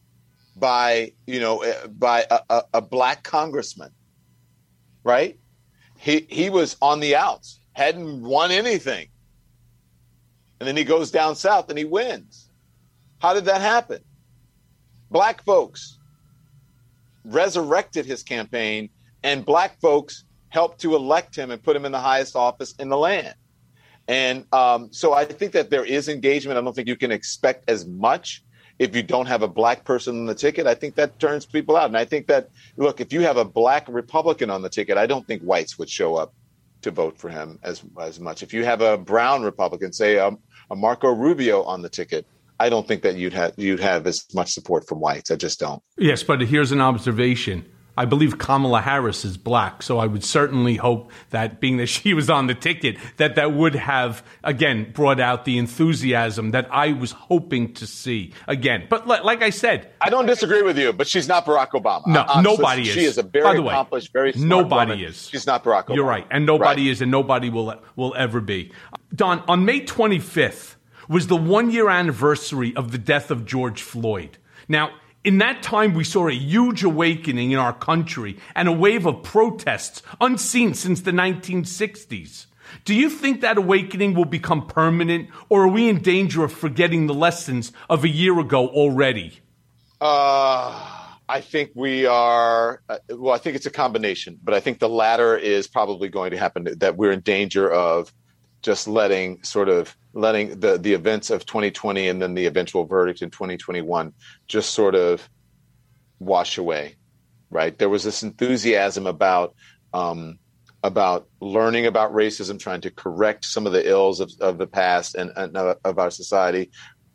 by, you know, by a, a, a black congressman, right? He he was on the outs, hadn't won anything. And then he goes down south and he wins. How did that happen? Black folks resurrected his campaign, and black folks helped to elect him and put him in the highest office in the land. And um, so I think that there is engagement. I don't think you can expect as much if you don't have a black person on the ticket. I think that turns people out. And I think that, look, if you have a black Republican on the ticket, I don't think whites would show up to vote for him as as much. If you have a brown Republican, say a, a Marco Rubio on the ticket, I don't think that you'd have you'd have as much support from whites. I just don't. Yes, but here's an observation. I believe Kamala Harris is black, so I would certainly hope that, being that she was on the ticket, that that would have, again, brought out the enthusiasm that I was hoping to see again. But li- like I said, I don't disagree with you, but she's not Barack Obama. No, uh, nobody so is. She is a very By the way, accomplished, very smart nobody woman. is. She's not Barack Obama. You're right, and nobody right. is, and nobody will will ever be. Don, on May twenty-fifth was the one-year anniversary of the death of George Floyd. Now, in that time, we saw a huge awakening in our country and a wave of protests unseen since the nineteen sixties. Do you think that awakening will become permanent, or are we in danger of forgetting the lessons of a year ago already? Uh, I think we are, uh, well, I think it's a combination, but I think the latter is probably going to happen, that we're in danger of just letting sort of letting the, the events of twenty twenty and then the eventual verdict in twenty twenty-one just sort of wash away, right? There was this enthusiasm about um, about learning about racism, trying to correct some of the ills of, of the past and, and of our society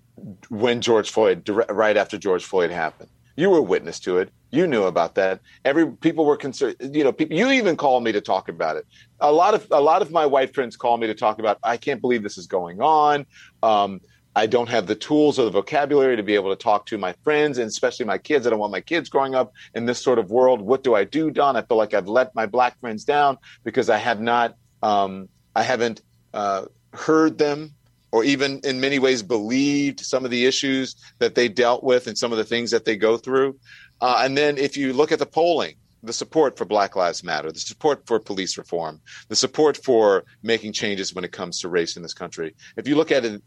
when George Floyd, right after George Floyd happened. You were witness to it. You knew about that. Every people were concerned. You know, people. You even called me to talk about it. A lot of a lot of my white friends call me to talk about. I can't believe this is going on. Um, I don't have the tools or the vocabulary to be able to talk to my friends, and especially my kids. I don't want my kids growing up in this sort of world. What do I do, Don? I feel like I've let my black friends down because I have not. Um, I haven't uh, heard them, or even in many ways believed some of the issues that they dealt with and some of the things that they go through. Uh, and then if you look at the polling, the support for Black Lives Matter, the support for police reform, the support for making changes when it comes to race in this country, if you look at it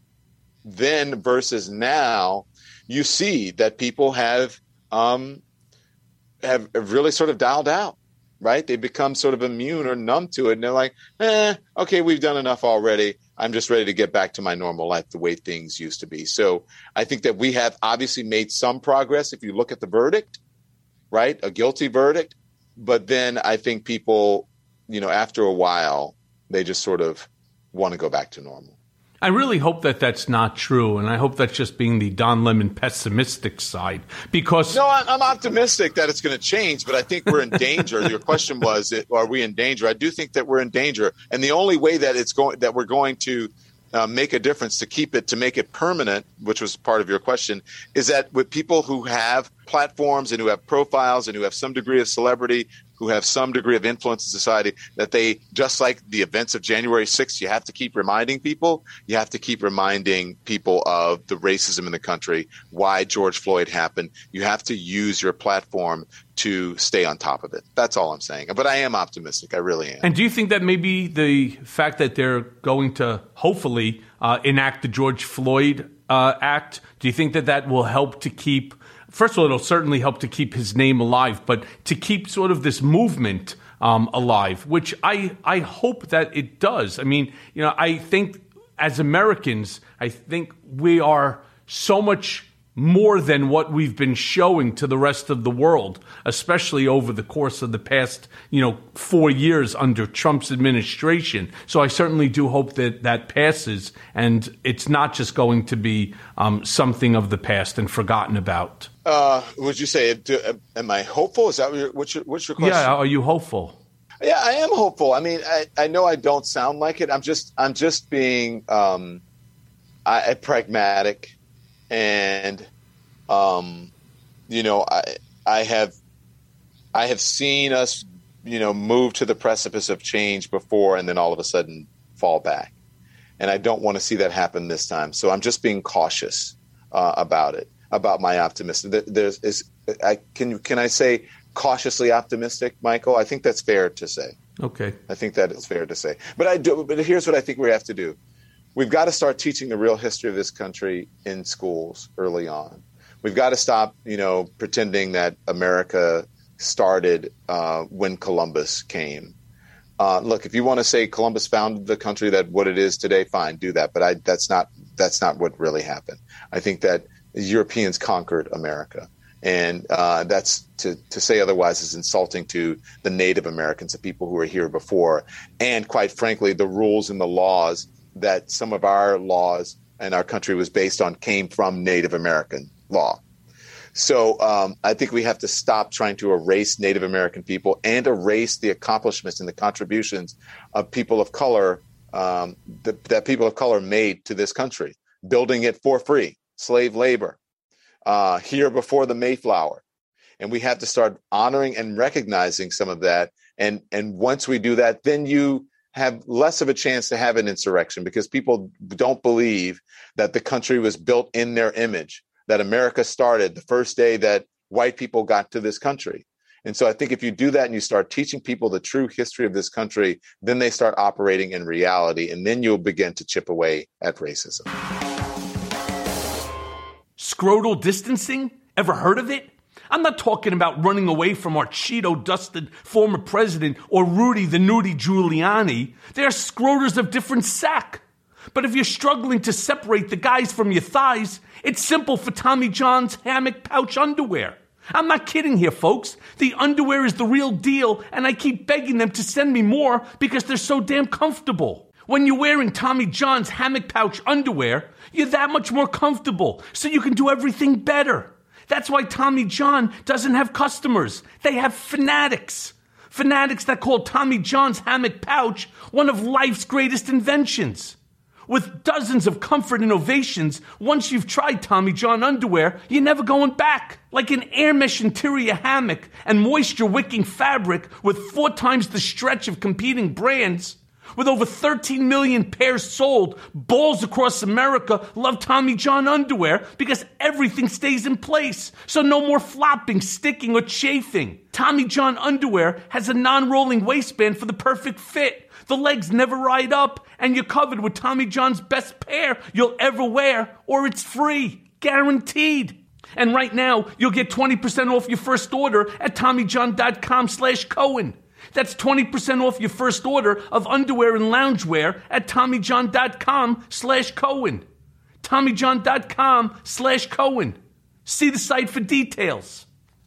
then versus now, you see that people have um, have really sort of dialed out. Right? They become sort of immune or numb to it. And they're like, eh, okay, we've done enough already. I'm just ready to get back to my normal life, the way things used to be. So I think that we have obviously made some progress if you look at the verdict, right? A guilty verdict. But then I think people, you know, after a while, they just sort of want to go back to normal. I really hope that that's not true, and I hope that's just being the Don Lemon pessimistic side, because... No, I'm optimistic that it's going to change, but I think we're in danger. Your question was, are we in danger? I do think that we're in danger, and the only way that it's going that we're going to uh, make a difference to keep it, to make it permanent, which was part of your question, is that with people who have platforms and who have profiles and who have some degree of celebrity, who have some degree of influence in society, that they, just like the events of January sixth, you have to keep reminding people, you have to keep reminding people of the racism in the country, why George Floyd happened. You have to use your platform to stay on top of it. That's all I'm saying. But I am optimistic. I really am. And do you think that maybe the fact that they're going to hopefully uh, enact the George Floyd uh, Act, do you think that that will help to keep... First of all, it'll certainly help to keep his name alive, but to keep sort of this movement um, alive, which I, I hope that it does. I mean, you know, I think as Americans, I think we are so much more than what we've been showing to the rest of the world, especially over the course of the past, you know, four years under Trump's administration. So I certainly do hope that that passes and it's not just going to be um, something of the past and forgotten about. Uh, would you say, do, am I hopeful? Is that what your, what's your, what's your question? Yeah, are you hopeful? Yeah, I am hopeful. I mean, I, I know I don't sound like it. I'm just, I'm just being um, I, pragmatic. And, um, you know, I I have I have seen us, you know, move to the precipice of change before and then all of a sudden fall back. And I don't want to see that happen this time. So I'm just being cautious uh, about it, about my optimism. There's is I can can I say cautiously optimistic, Michael? I think that's fair to say. Okay. I think that is fair to say. But I do. But here's what I think we have to do. We've got to start teaching the real history of this country in schools early on. We've got to stop, you know, pretending that America started uh, when Columbus came. Uh, look, if you want to say Columbus founded the country that what it is today, fine, do that. But I, that's not that's not what really happened. I think that Europeans conquered America. And uh, that's to, to say otherwise is insulting to the Native Americans, the people who were here before. And quite frankly, the rules and the laws that some of our laws and our country was based on came from Native American law. So um, I think we have to stop trying to erase Native American people and erase the accomplishments and the contributions of people of color um, that, that people of color made to this country, building it for free, slave labor, uh, here before the Mayflower. And we have to start honoring and recognizing some of that. And, and once we do that, then you have less of a chance to have an insurrection because people don't believe that the country was built in their image, that America started the first day that white people got to this country. And so I think if you do that and you start teaching people the true history of this country, then they start operating in reality, and then you'll begin to chip away at racism. Scrotal distancing? Ever heard of it? I'm not talking about running away from our Cheeto-dusted former president or Rudy the Nudie Giuliani. They are scroters of different sack. But if you're struggling to separate the guys from your thighs, it's simple for Tommy John's hammock pouch underwear. I'm not kidding here, folks. The underwear is the real deal, and I keep begging them to send me more because they're so damn comfortable. When you're wearing Tommy John's hammock pouch underwear, you're that much more comfortable, so you can do everything better. That's why Tommy John doesn't have customers. They have fanatics. Fanatics that call Tommy John's hammock pouch one of life's greatest inventions. With dozens of comfort innovations, once you've tried Tommy John underwear, you're never going back. Like an air mesh interior hammock and moisture-wicking fabric with four times the stretch of competing brands. With over thirteen million pairs sold, balls across America love Tommy John underwear because everything stays in place, so no more flopping, sticking, or chafing. Tommy John underwear has a non-rolling waistband for the perfect fit. The legs never ride up, and you're covered with Tommy John's best pair you'll ever wear, or it's free, guaranteed. And right now, you'll get twenty percent off your first order at TommyJohn.com slash Cohen. That's twenty percent off your first order of underwear and loungewear at TommyJohn.com slash Cohen. TommyJohn.com slash Cohen. See the site for details.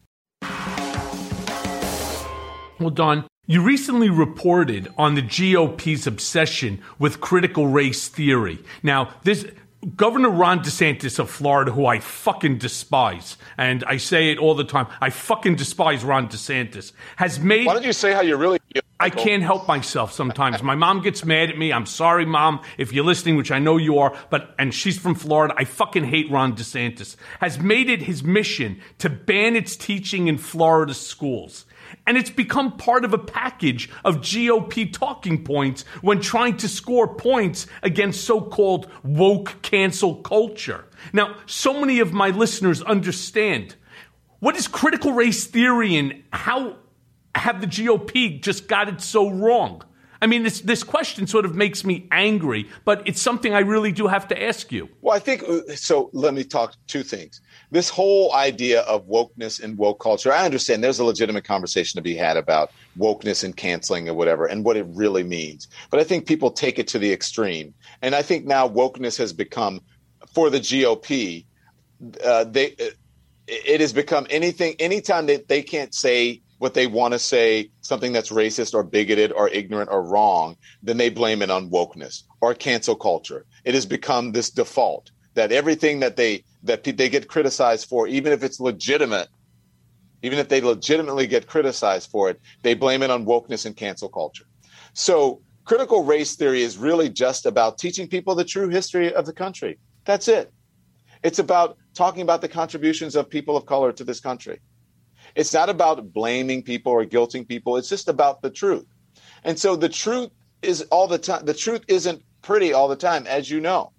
Well, Don, you recently reported on the G O P's obsession with critical race theory. Now, this Governor Ron DeSantis of Florida, who I fucking despise, and I say it all the time, I fucking despise Ron DeSantis, has made... Why don't you say how you really feel? I can't help myself sometimes. My mom gets mad at me. I'm sorry, Mom, if you're listening, which I know you are, but and she's from Florida. I fucking hate Ron DeSantis. Has made it his mission to ban its teaching in Florida schools. And it's become part of a package of G O P talking points when trying to score points against so-called woke cancel culture. Now, so many of my listeners understand. What is critical race theory and how have the G O P just got it so wrong? I mean, this this question sort of makes me angry, but it's something I really do have to ask you. Well, I think, so let me talk two things. This whole idea of wokeness and woke culture, I understand there's a legitimate conversation to be had about wokeness and canceling or whatever and what it really means. But I think people take it to the extreme. And I think now wokeness has become, for the G O P, uh, they it has become anything. Anytime that they can't say what they want to say, something that's racist or bigoted or ignorant or wrong, then they blame it on wokeness or cancel culture. It has become this default that everything that they that they get criticized for, even if it's legitimate, even if they legitimately get criticized for it, they blame it on wokeness and cancel culture. So critical race theory is really just about teaching people the true history of the country. That's it. It's about talking about the contributions of people of color to this country. It's not about blaming people or guilting people. It's just about the truth. And so the truth is all the time. The truth isn't pretty all the time, as you know.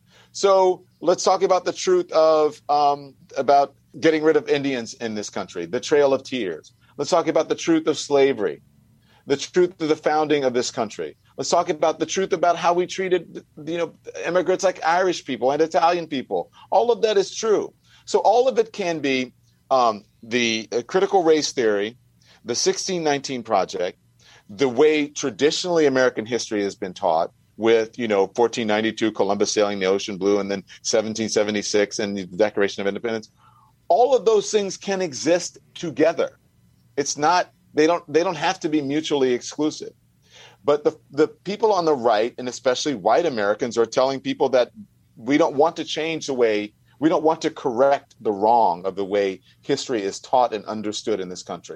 So let's talk about the truth of um, about getting rid of Indians in this country, the Trail of Tears. Let's talk about the truth of slavery, the truth of the founding of this country. Let's talk about the truth about how we treated, you know, immigrants like Irish people and Italian people. All of that is true. So all of it can be um, the uh, critical race theory, the sixteen nineteen Project, the way traditionally American history has been taught with, you know, fourteen ninety-two, Columbus sailing the ocean blue, and then seventeen seventy-six and the Declaration of Independence. All of those things can exist together. It's not, they don't, they don't have to be mutually exclusive. But the, the people on the right, and especially white Americans, are telling people that we don't want to change the way, we don't want to correct the wrong of the way history is taught and understood in this country.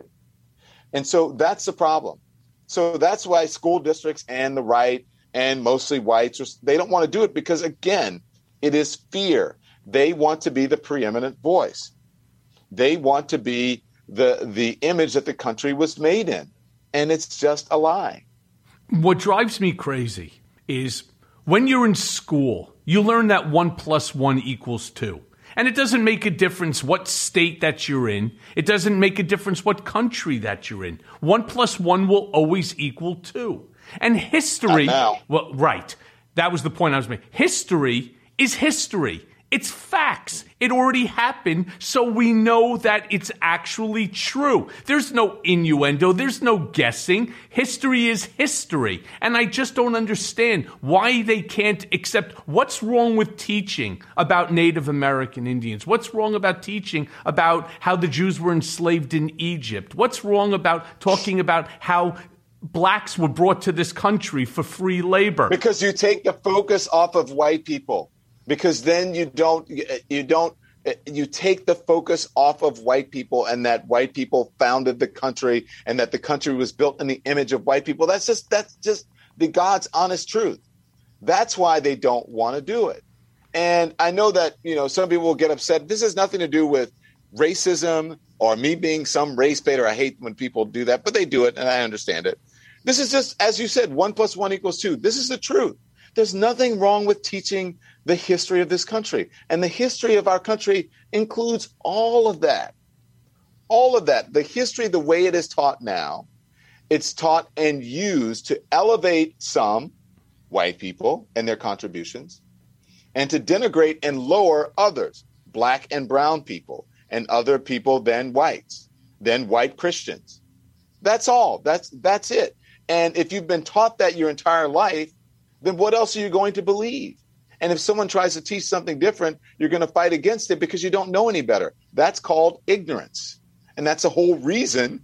And so that's the problem. So that's why school districts and the right and mostly whites, they don't want to do it because, again, it is fear. They want to be the preeminent voice. They want to be the the image that the country was made in. And it's just a lie. What drives me crazy is when you're in school, you learn that one plus one equals two. And it doesn't make a difference what state that you're in. It doesn't make a difference what country that you're in. One plus one will always equal two. And history, well, right. That was the point I was making. History is history. It's facts. It already happened, so we know that it's actually true. There's no innuendo. There's no guessing. History is history. And I just don't understand why they can't accept what's wrong with teaching about Native American Indians. What's wrong about teaching about how the Jews were enslaved in Egypt? What's wrong about talking about how blacks were brought to this country for free labor? Because you take the focus off of white people. Because then you don't, you don't, you take the focus off of white people and that white people founded the country and that the country was built in the image of white people. That's just, that's just the God's honest truth. That's why they don't want to do it. And I know that, you know, some people will get upset. This has nothing to do with racism or me being some race baiter. I hate when people do that, but they do it and I understand it. This is just, as you said, one plus one equals two. This is the truth. There's nothing wrong with teaching the history of this country. And the history of our country includes all of that. All of that. The history, the way it is taught now, it's taught and used to elevate some white people and their contributions and to denigrate and lower others, black and brown people and other people than whites, than white Christians. That's all. That's that's it. And if you've been taught that your entire life, then what else are you going to believe? And if someone tries to teach something different, you're going to fight against it because you don't know any better. That's called ignorance. And that's the whole reason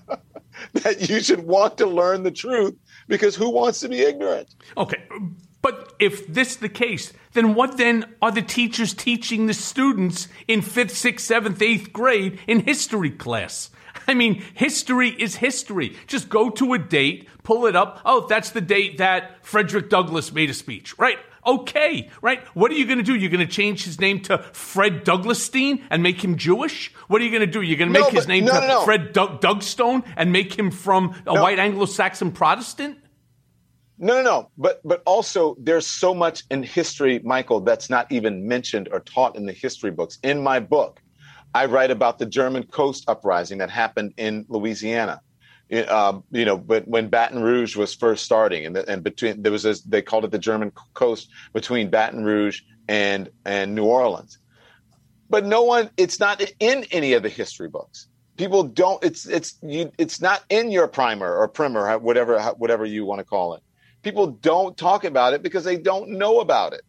that you should want to learn the truth, because who wants to be ignorant? Okay, but if this is the case, then what then are the teachers teaching the students in fifth, sixth, seventh, eighth grade in history class? I mean, history is history. Just go to a date, pull it up. Oh, that's the date that Frederick Douglass made a speech, right? Okay, right? What are you going to do? You're going to change his name to Fred Douglasstein and make him Jewish? What are you going to do? You're going to make no, his name no, to no, no. Fred Doug- Dougstone and make him from a no. white Anglo-Saxon Protestant? No, no, no. But but also there's so much in history, Michael, that's not even mentioned or taught in the history books. In my book, I write about the German Coast Uprising that happened in Louisiana. Uh, you know, but when Baton Rouge was first starting, and, the, and between there was this, they called it the German coast between Baton Rouge and and New Orleans. But no one, it's not in any of the history books. People don't. It's it's you. It's not in your primer or primer, whatever whatever you want to call it. People don't talk about it because they don't know about it.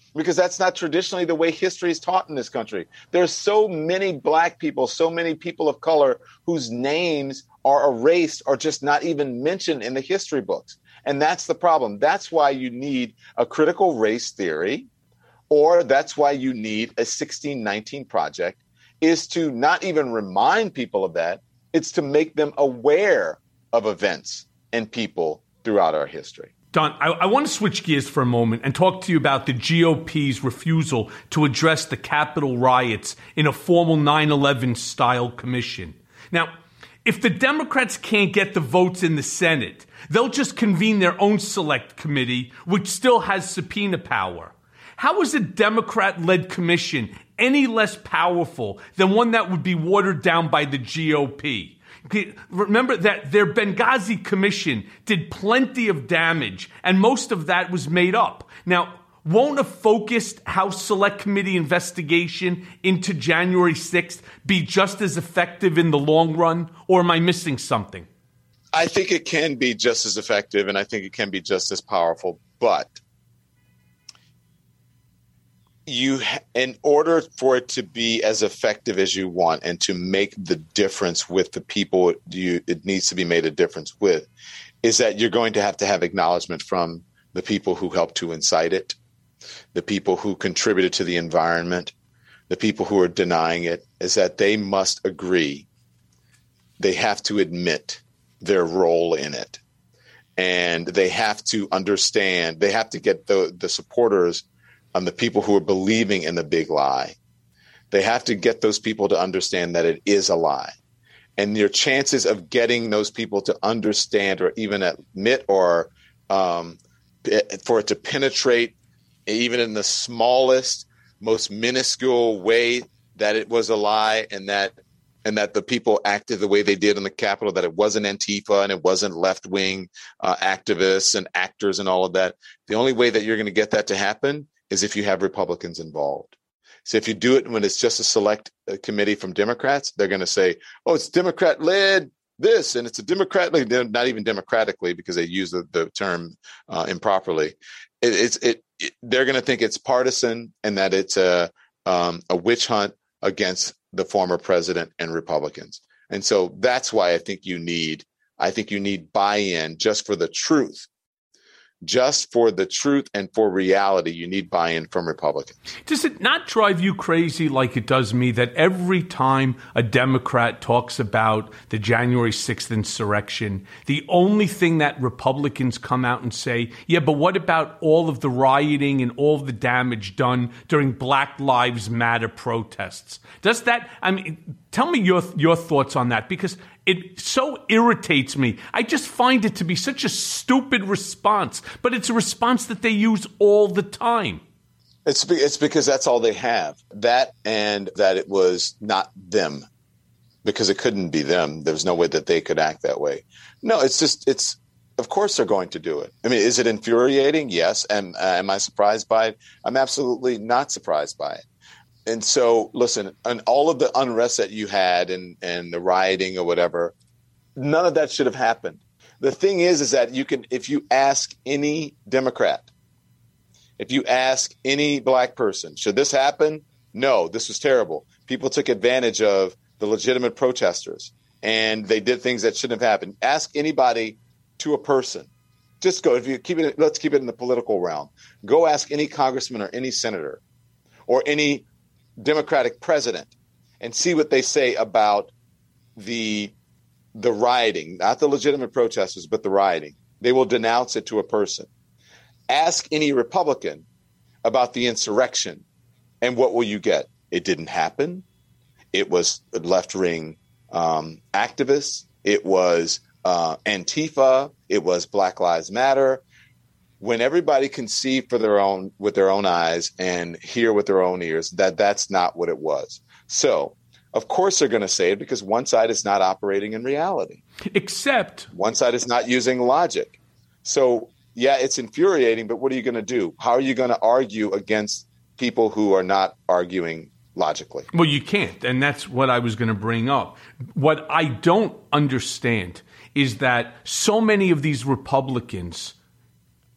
because that's not traditionally the way history is taught in this country. There's so many black people, so many people of color whose names are erased or just not even mentioned in the history books. And that's the problem. That's why you need a critical race theory, or that's why you need a sixteen nineteen project, is to not even remind people of that. It's to make them aware of events and people throughout our history. Don, I, I want to switch gears for a moment and talk to you about the G O P's refusal to address the Capitol riots in a formal nine eleven style commission. Now, if the Democrats can't get the votes in the Senate, they'll just convene their own select committee, which still has subpoena power. How is a Democrat-led commission any less powerful than one that would be watered down by the G O P? Remember that their Benghazi commission did plenty of damage, and most of that was made up. Now, won't a focused House Select Committee investigation into January sixth be just as effective in the long run, or am I missing something? I think it can be just as effective, and I think it can be just as powerful, but you, in order for it to be as effective as you want and to make the difference with the people you, it needs to be made a difference with, is that you're going to have to have acknowledgement from the people who helped to incite it, the people who contributed to the environment, the people who are denying it, is that they must agree. They have to admit their role in it. And they have to understand, they have to get the, the supporters and the people who are believing in the big lie. They have to get those people to understand that it is a lie. And your chances of getting those people to understand or even admit or um, for it to penetrate even in the smallest, most minuscule way that it was a lie, and that and that the people acted the way they did in the Capitol, that it wasn't Antifa and it wasn't left-wing uh, activists and actors and all of that. The only way that you're going to get that to happen is if you have Republicans involved. So if you do it when it's just a select uh, committee from Democrats, they're going to say, oh, it's Democrat-led this, and it's a Democrat-led, not even democratically, because they use the, the term uh, improperly. It, it's it, it. They're going to think it's partisan and that it's a um, a witch hunt against the former president and Republicans. And so that's why I think you need, I think you need buy-in just for the truth. Just for the truth and for reality, you need buy-in from Republicans. Does it not drive you crazy like it does me that every time a Democrat talks about the January sixth insurrection, the only thing that Republicans come out and say, yeah, but what about all of the rioting and all of the damage done during Black Lives Matter protests? Does that, I mean, tell me your your thoughts on that, because it so irritates me. I just find it to be such a stupid response, but it's a response that they use all the time. It's be, it's because that's all they have. That, and that it was not them, because it couldn't be them. There was no way that they could act that way. No, it's just, it's, of course they're going to do it. I mean, is it infuriating? Yes. Am, uh, am I surprised by it? I'm absolutely not surprised by it. And so, listen, and all of the unrest that you had and, and the rioting or whatever, none of that should have happened. The thing is, is that you can, if you ask any Democrat, if you ask any black person, should this happen? No, this was terrible. People took advantage of the legitimate protesters and they did things that shouldn't have happened. Ask anybody to a person. Just go, if you keep it, let's keep it in the political realm. Go ask any congressman or any senator or any Democratic president and see what they say about the the rioting, not the legitimate protesters, but the rioting. They will denounce it to a person. Ask any Republican about the insurrection, and what will you get? It didn't happen. It was left-wing um, activists. It was uh, Antifa. It was Black Lives Matter. When everybody can see for their own, with their own eyes and hear with their own ears, that that's not what it was. So, of course, they're going to say it because one side is not operating in reality. Except one side is not using logic. So, yeah, it's infuriating, but what are you going to do? How are you going to argue against people who are not arguing logically? Well, you can't. And that's what I was going to bring up. What I don't understand is that so many of these Republicans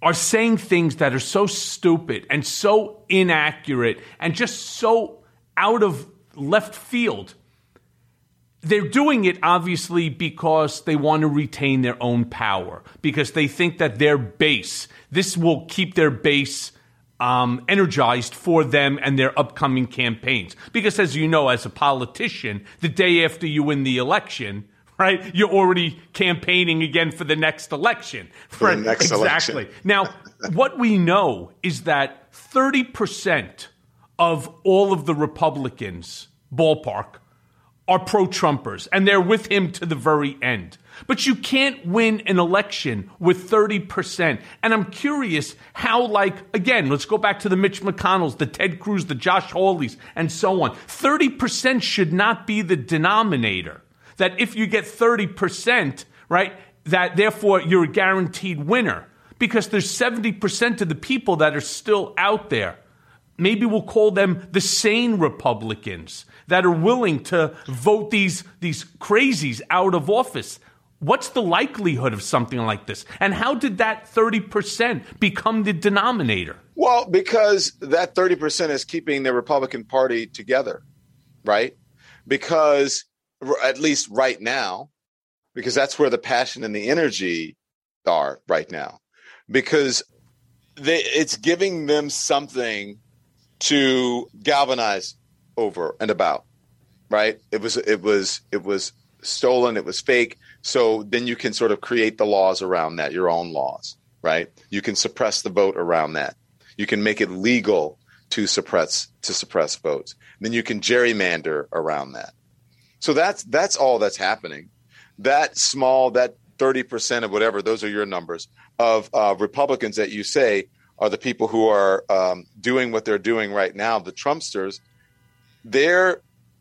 are saying things that are so stupid and so inaccurate and just so out of left field. They're doing it obviously because they want to retain their own power, because they think that their base, this will keep their base um, energized for them and their upcoming campaigns. Because as you know, as a politician, the day after you win the election, right, you're already campaigning again for the next election. For right? the next exactly. election. Now, what we know is that thirty percent of all of the Republicans, ballpark, are pro-Trumpers, and they're with him to the very end. But you can't win an election with thirty percent. And I'm curious how, like, again, let's go back to the Mitch McConnells, the Ted Cruz, the Josh Hawleys, and so on. thirty percent should not be the denominator. That if you get thirty percent, right, that therefore you're a guaranteed winner. Because there's seventy percent of the people that are still out there. Maybe we'll call them the sane Republicans that are willing to vote these, these crazies out of office. What's the likelihood of something like this? And how did that thirty percent become the denominator? Well, because that thirty percent is keeping the Republican Party together, right? Because at least right now, because that's where the passion and the energy are right now, because they, it's giving them something to galvanize over and about, right? It was, it was, it was stolen. It was fake. So then you can sort of create the laws around that, your own laws, right? You can suppress the vote around that. You can make it legal to suppress, to suppress votes. Then you can gerrymander around that. So that's, that's all that's happening. That small, that thirty percent of whatever, those are your numbers of uh, Republicans that you say are the people who are um, doing what they're doing right now, the Trumpsters, they're,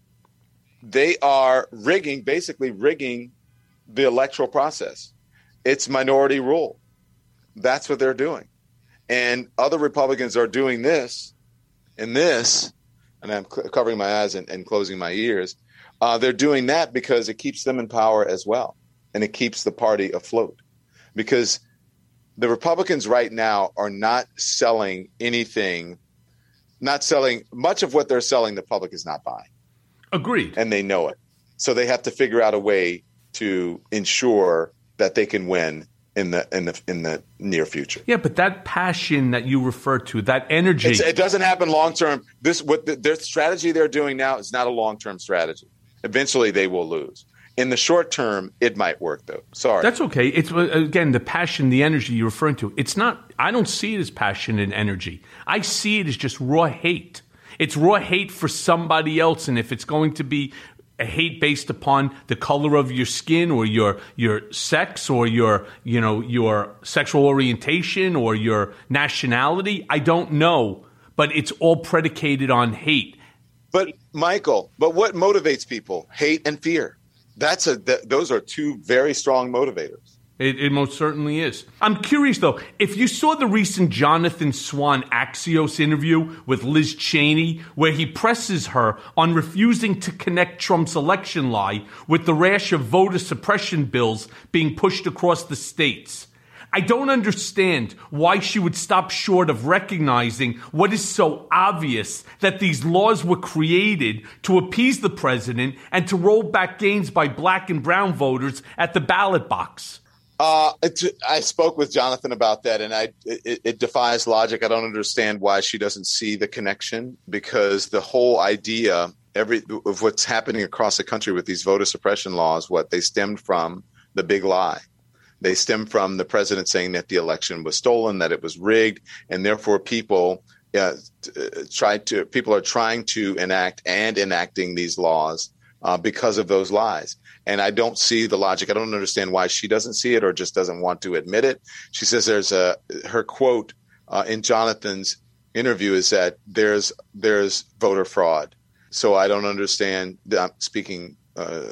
they are rigging, basically rigging the electoral process. It's minority rule. That's what they're doing. And other Republicans are doing this and this, and I'm cl- covering my eyes and, and closing my ears. Uh, they're doing that because it keeps them in power as well. And it keeps the party afloat. Because the Republicans right now are not selling anything, not selling much of what they're selling. The public is not buying. Agreed. And they know it. So they have to figure out a way to ensure that they can win in the in the in the near future. Yeah, but that passion that you refer to, that energy, it's, it doesn't happen long term. This what the, their strategy they're doing now is not a long term strategy. Eventually, they will lose. In the short term, it might work, though. Sorry. That's okay. It's, again, the passion, the energy you're referring to. It's not, I don't see it as passion and energy. I see it as just raw hate. It's raw hate for somebody else. And if it's going to be a hate based upon the color of your skin or your your sex or your, you know, your sexual orientation or your nationality, I don't know. But it's all predicated on hate. But, Michael, but what motivates people? Hate and fear. That's a. Th- those are two very strong motivators. It, it most certainly is. I'm curious, though, if you saw the recent Jonathan Swan Axios interview with Liz Cheney, where he presses her on refusing to connect Trump's election lie with the rash of voter suppression bills being pushed across the states. I don't understand why she would stop short of recognizing what is so obvious, that these laws were created to appease the president and to roll back gains by black and brown voters at the ballot box. Uh, it, I spoke with Jonathan about that, and I it, it defies logic. I don't understand why she doesn't see the connection, because the whole idea every of what's happening across the country with these voter suppression laws, what they stemmed from the big lie. They stem from the president saying that the election was stolen, that it was rigged, and therefore people uh, try to people are trying to enact and enacting these laws uh, because of those lies. And I don't see the logic. I don't understand why she doesn't see it or just doesn't want to admit it. She says there's a her quote uh, in Jonathan's interview is that there's there's voter fraud. So I don't understand. I'm speaking uh,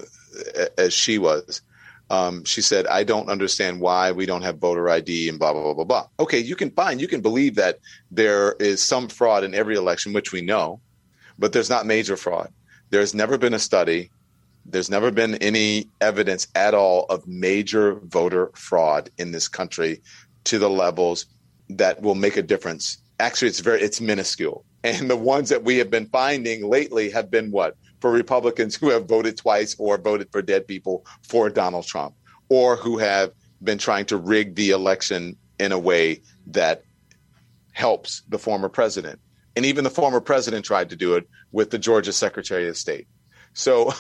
as she was. Um, she said, I don't understand why we don't have voter I D and blah, blah, blah, blah, blah. Okay, you can find, you can believe that there is some fraud in every election, which we know, but there's not major fraud. There's never been a study. There's never been any evidence at all of major voter fraud in this country to the levels that will make a difference. Actually, it's very it's minuscule. And the ones that we have been finding lately have been what? For Republicans who have voted twice or voted for dead people for Donald Trump, or who have been trying to rig the election in a way that helps the former president. And even the former president tried to do it with the Georgia Secretary of State. So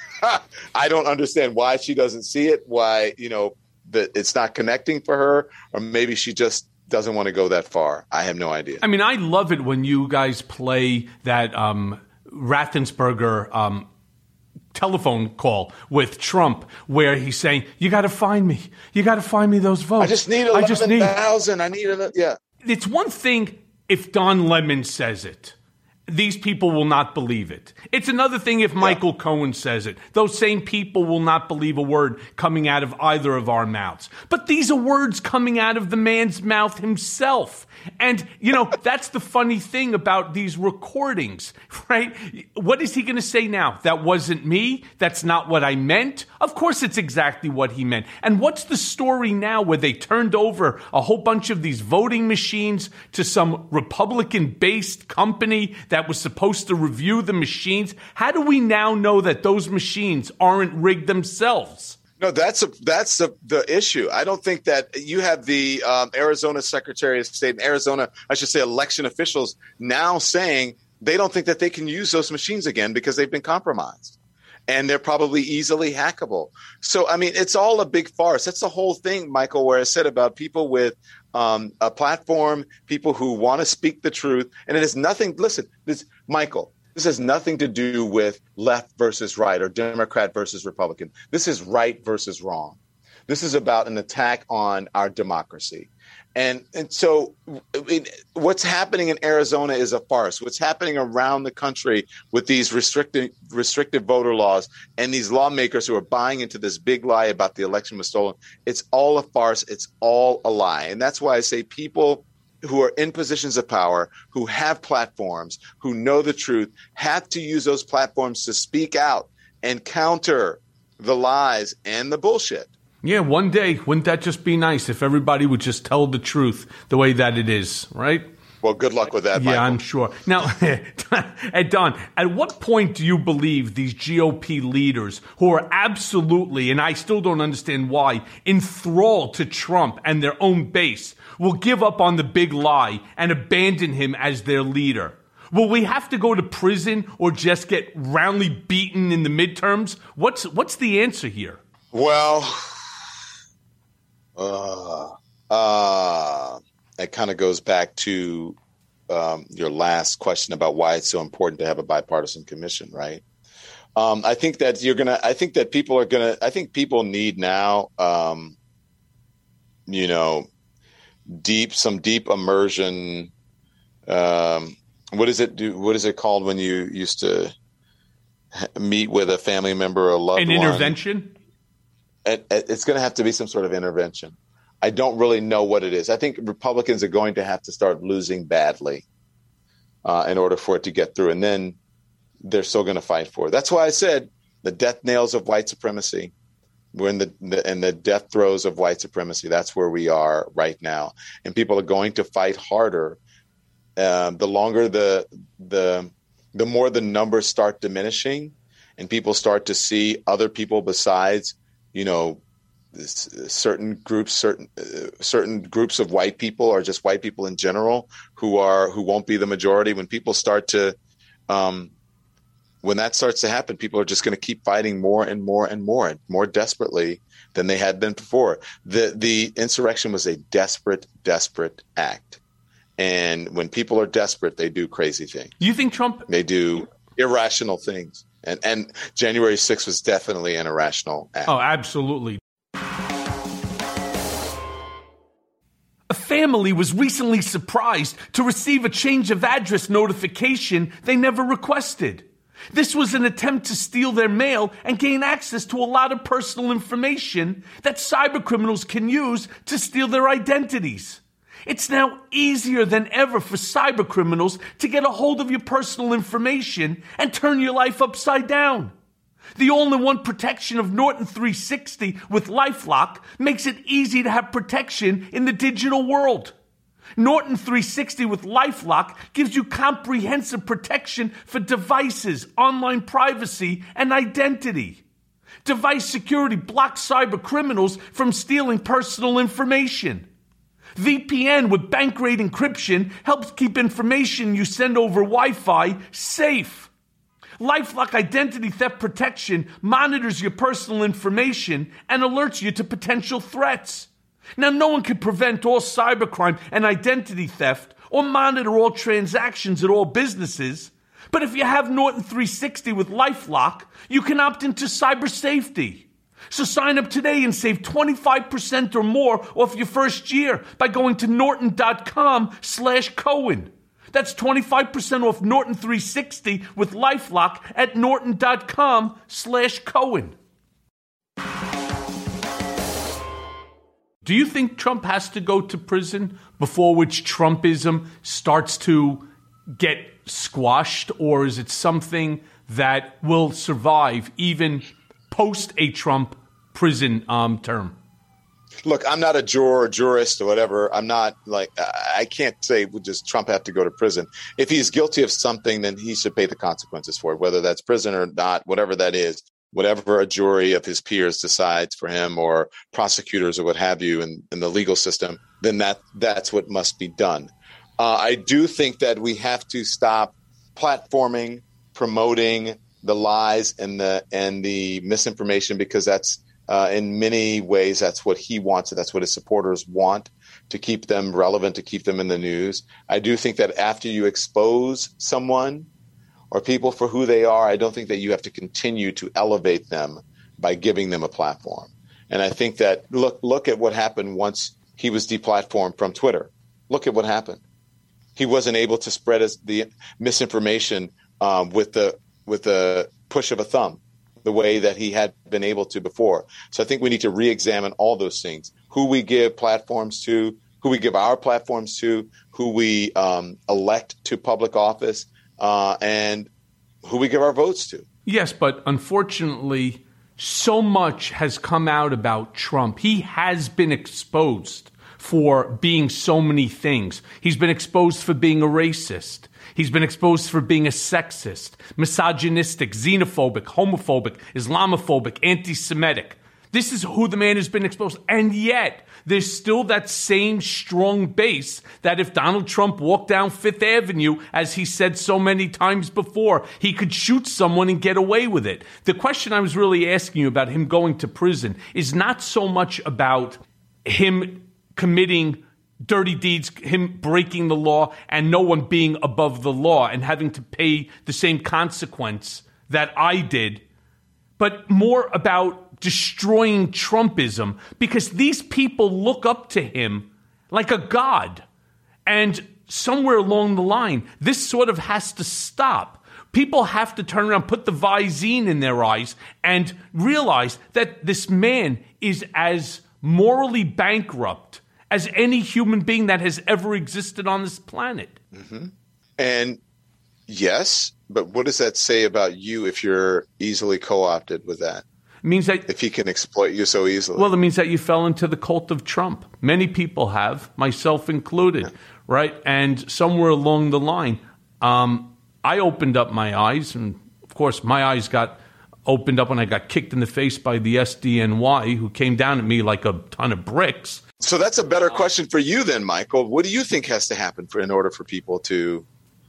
I don't understand why she doesn't see it, why, you know, that it's not connecting for her, or maybe she just doesn't want to go that far. I have no idea. I mean, I love it when you guys play that um, Raffensperger um, telephone call with Trump where he's saying, you got to find me. You got to find me those votes. I just need eleven thousand. I need it. Yeah. It's one thing if Don Lemon says it. These people will not believe it. It's another thing if Michael yeah. Cohen says it. Those same people will not believe a word coming out of either of our mouths. But these are words coming out of the man's mouth himself. And, you know, that's the funny thing about these recordings, right? What is he going to say now? That wasn't me? That's not what I meant? Of course it's exactly what he meant. And what's the story now where they turned over a whole bunch of these voting machines to some Republican-based company that was supposed to review the machines? How do we now know that those machines aren't rigged themselves? No, that's a, that's the, the issue. I don't think that you have the um, Arizona Secretary of State and Arizona, I should say, election officials now saying they don't think that they can use those machines again because they've been compromised and they're probably easily hackable. So, I mean, it's all a big farce. That's the whole thing, Michael, where I said about people with um, a platform, people who want to speak the truth. And it has nothing. Listen, this, Michael. This has nothing to do with left versus right or Democrat versus Republican. This is right versus wrong. This is about an attack on our democracy. And and so I mean, what's happening in Arizona is a farce. What's happening around the country with these restrictive, restrictive voter laws and these lawmakers who are buying into this big lie about the election was stolen, it's all a farce. It's all a lie. And that's why I say people who are in positions of power, who have platforms, who know the truth, have to use those platforms to speak out and counter the lies and the bullshit. Yeah, one day, wouldn't that just be nice if everybody would just tell the truth the way that it is, right? Well, good luck with that, Yeah, Michael. I'm sure. Now, Don, at what point do you believe these G O P leaders who are absolutely, and I still don't understand why, enthralled to Trump and their own base will give up on the big lie and abandon him as their leader? Will we have to go to prison or just get roundly beaten in the midterms? What's what's the answer here? Well, uh, uh, it kind of goes back to um, your last question about why it's so important to have a bipartisan commission, right? Um, I think that you're gonna. I think that people are gonna. I think people need now, um, you know, deep some deep immersion. Um, what is it do? What is it called when you used to meet with a family member or a loved An one? intervention? It, it's going to have to be some sort of intervention. I don't really know what it is. I think Republicans are going to have to start losing badly uh, in order for it to get through. And then they're still going to fight for it. That's why I said the death nails of white supremacy. We're in the, the in the death throes of white supremacy. That's where we are right now. And people are going to fight harder. Um, the longer the the the more the numbers start diminishing and people start to see other people besides, you know, certain groups, certain uh, certain groups of white people or just white people in general who are who won't be the majority. When people start to um, when that starts to happen, people are just going to keep fighting more and more and more and more desperately than they had been before. The the insurrection was a desperate, desperate act. And when people are desperate, they do crazy things. You think Trump? They do irrational things. And and January sixth was definitely an irrational act. Oh, absolutely. A family was recently surprised to receive a change of address notification they never requested. This was an attempt to steal their mail and gain access to a lot of personal information that cybercriminals can use to steal their identities. It's now easier than ever for cybercriminals to get a hold of your personal information and turn your life upside down. The all-in-one protection of Norton three sixty with LifeLock makes it easy to have protection in the digital world. Norton three sixty with LifeLock gives you comprehensive protection for devices, online privacy, and identity. Device security blocks cyber criminals from stealing personal information. V P N with bank-grade encryption helps keep information you send over Wi-Fi safe. LifeLock Identity Theft Protection monitors your personal information and alerts you to potential threats. Now, no one can prevent all cybercrime and identity theft or monitor all transactions at all businesses. But if you have Norton three sixty with LifeLock, you can opt into cyber safety. So sign up today and save twenty-five percent or more off your first year by going to norton.com slash Cohen. That's twenty-five percent off Norton three sixty with LifeLock at norton.com slash Cohen. Do you think Trump has to go to prison before which Trumpism starts to get squashed, or is it something that will survive even post a Trump prison um, term? Look, I'm not a juror or jurist or whatever. I'm not like, I can't say, does Trump have to go to prison? If he's guilty of something, then he should pay the consequences for it, whether that's prison or not, whatever that is. Whatever a jury of his peers decides for him, or prosecutors or what have you in, in the legal system, then that that's what must be done. Uh, I do think that we have to stop platforming, promoting the lies and the and the misinformation, because that's uh, in many ways that's what he wants, and that's what his supporters want, to keep them relevant, to keep them in the news. I do think that after you expose someone or people for who they are, I don't think that you have to continue to elevate them by giving them a platform. And I think that, look, look at what happened once he was deplatformed from Twitter. Look at what happened. He wasn't able to spread his, the misinformation um, with the with the push of a thumb, the way that he had been able to before. So I think we need to re-examine all those things: who we give platforms to, who we give our platforms to, who we um, elect to public office, Uh, and who we give our votes to. Yes, but unfortunately, so much has come out about Trump. He has been exposed for being so many things. He's been exposed for being a racist. He's been exposed for being a sexist, misogynistic, xenophobic, homophobic, Islamophobic, anti-Semitic. This is who the man has been exposed. And yet, there's still that same strong base that if Donald Trump walked down Fifth Avenue, as he said so many times before, he could shoot someone and get away with it. The question I was really asking you about him going to prison is not so much about him committing dirty deeds, him breaking the law, and no one being above the law and having to pay the same consequence that I did, but more about destroying Trumpism, because these people look up to him like a god. And somewhere along the line, this sort of has to stop. People have to turn around, put the Visine in their eyes, and realize that this man is as morally bankrupt as any human being that has ever existed on this planet. Mm-hmm. And yes, but what does that say about you if you're easily co-opted with that? It means that if he can exploit you so easily. Well, it means that you fell into the cult of Trump. Many people have, myself included, yeah. Right? And somewhere along the line, um, I opened up my eyes, and of course, my eyes got opened up when I got kicked in the face by the S D N Y, who came down at me like a ton of bricks. So that's a better question for you then, Michael. What do you think has to happen for in order for people to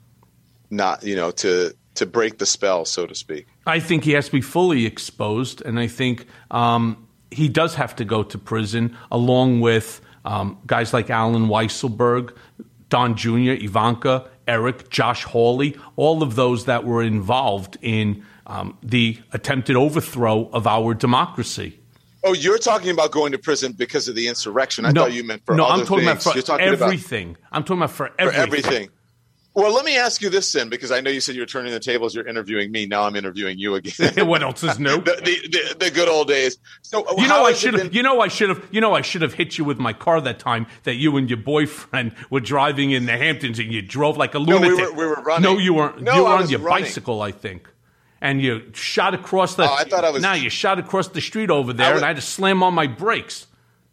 not, you know, to to break the spell, so to speak? I think he has to be fully exposed, and I think um, he does have to go to prison, along with um, guys like Alan Weisselberg, Don Junior, Ivanka, Eric, Josh Hawley, all of those that were involved in um, the attempted overthrow of our democracy. Oh, you're talking about going to prison because of the insurrection. I no, thought you meant for no, other I'm talking things. About for you're talking everything. About, I'm talking about for everything. For everything. Well, let me ask you this then, because I know you said you're turning the tables. You're interviewing me. Now I'm interviewing you again. What else is new? the, the, the, the good old days. So you know I should have. You know I should have. You know I should have hit you with my car that time that you and your boyfriend were driving in the Hamptons, and you drove like a lunatic. No, we were, we were running. No, you weren't. No, you were I on was your running. bicycle, I think. And you shot across the. Oh, I thought I was. Now you shot across the street over there, was, and I had to slam on my brakes.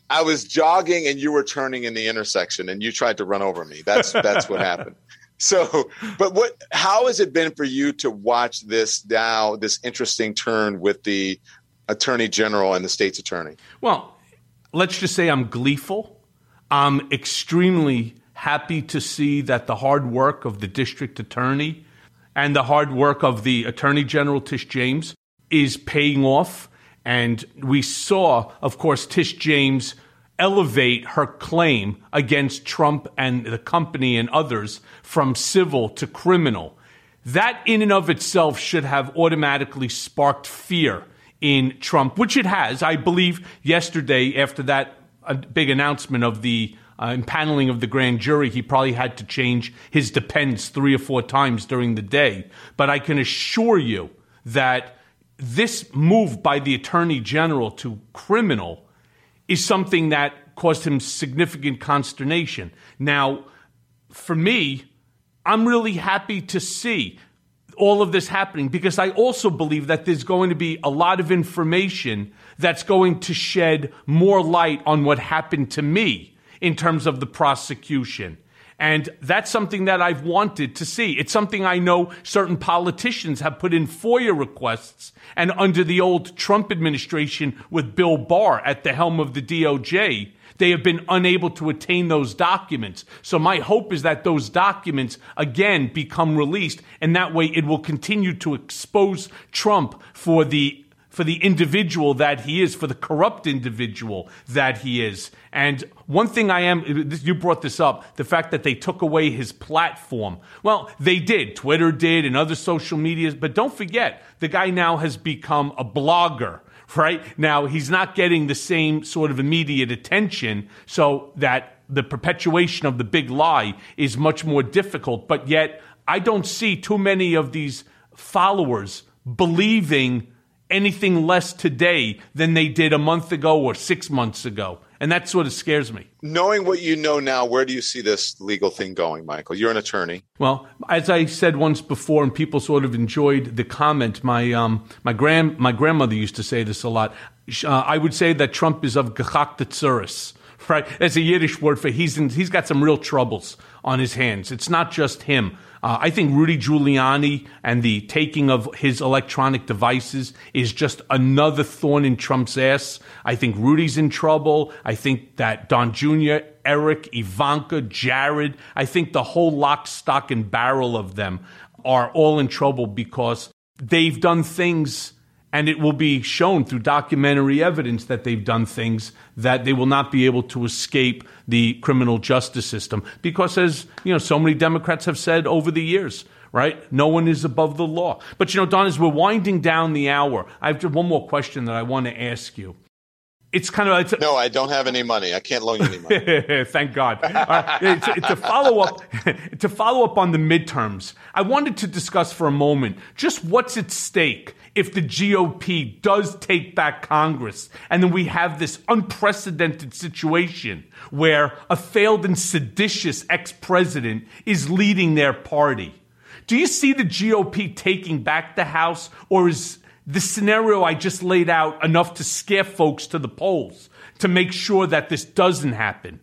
I was jogging and you were turning in the intersection and you tried to run over me. That's that's what happened. So, but what? How has it been for you to watch this now, this interesting turn with the Attorney General and the state's attorney? Well, let's just say I'm gleeful. I'm extremely happy to see that the hard work of the district attorney and the hard work of the Attorney General, Tish James, is paying off. And we saw, of course, Tish James elevate her claim against Trump and the company and others from civil to criminal. That in and of itself should have automatically sparked fear in Trump, which it has. I believe yesterday, after that uh, big announcement of the uh, impaneling of the grand jury, he probably had to change his depends three or four times during the day. But I can assure you that this move by the Attorney General to criminal is something that caused him significant consternation. Now, for me, I'm really happy to see all of this happening because I also believe that there's going to be a lot of information that's going to shed more light on what happened to me in terms of the prosecution. And that's something that I've wanted to see. It's something I know certain politicians have put in FOIA requests. And under the old Trump administration with Bill Barr at the helm of the D O J, they have been unable to attain those documents. So my hope is that those documents, again, become released. And that way it will continue to expose Trump for the for the individual that he is, for the corrupt individual that he is. And one thing I am, you brought this up, the fact that they took away his platform. Well, they did. Twitter did and other social medias. But don't forget, the guy now has become a blogger, right? Now, he's not getting the same sort of immediate attention, so that the perpetuation of the big lie is much more difficult. But yet, I don't see too many of these followers believing anything less today than they did a month ago or six months ago. And that sort of scares me. Knowing what you know now, where do you see this legal thing going, Michael? You're an attorney. Well, as I said once before, and people sort of enjoyed the comment, my um, my grand my grandmother used to say this a lot. Uh, I would say that Trump is of gechakte tzuris, right? That's a Yiddish word for he's in, he's got some real troubles on his hands. It's not just him. Uh, I think Rudy Giuliani and the taking of his electronic devices is just another thorn in Trump's ass. I think Rudy's in trouble. I think that Don Junior, Eric, Ivanka, Jared, I think the whole lock, stock, and barrel of them are all in trouble because they've done things, and it will be shown through documentary evidence that they've done things that they will not be able to escape the criminal justice system. Because as, you know, so many Democrats have said over the years, right? No one is above the law. But, you know, Don, as we're winding down the hour, I have one more question that I want to ask you. It's kind of... It's a, no, I don't have any money. I can't loan you any money. Thank God. Uh, it's, it's a follow-up to follow up on the midterms. I wanted to discuss for a moment just what's at stake if the G O P does take back Congress, and then we have this unprecedented situation where a failed and seditious ex-president is leading their party. Do you see the G O P taking back the House, or is the scenario I just laid out enough to scare folks to the polls to make sure that this doesn't happen?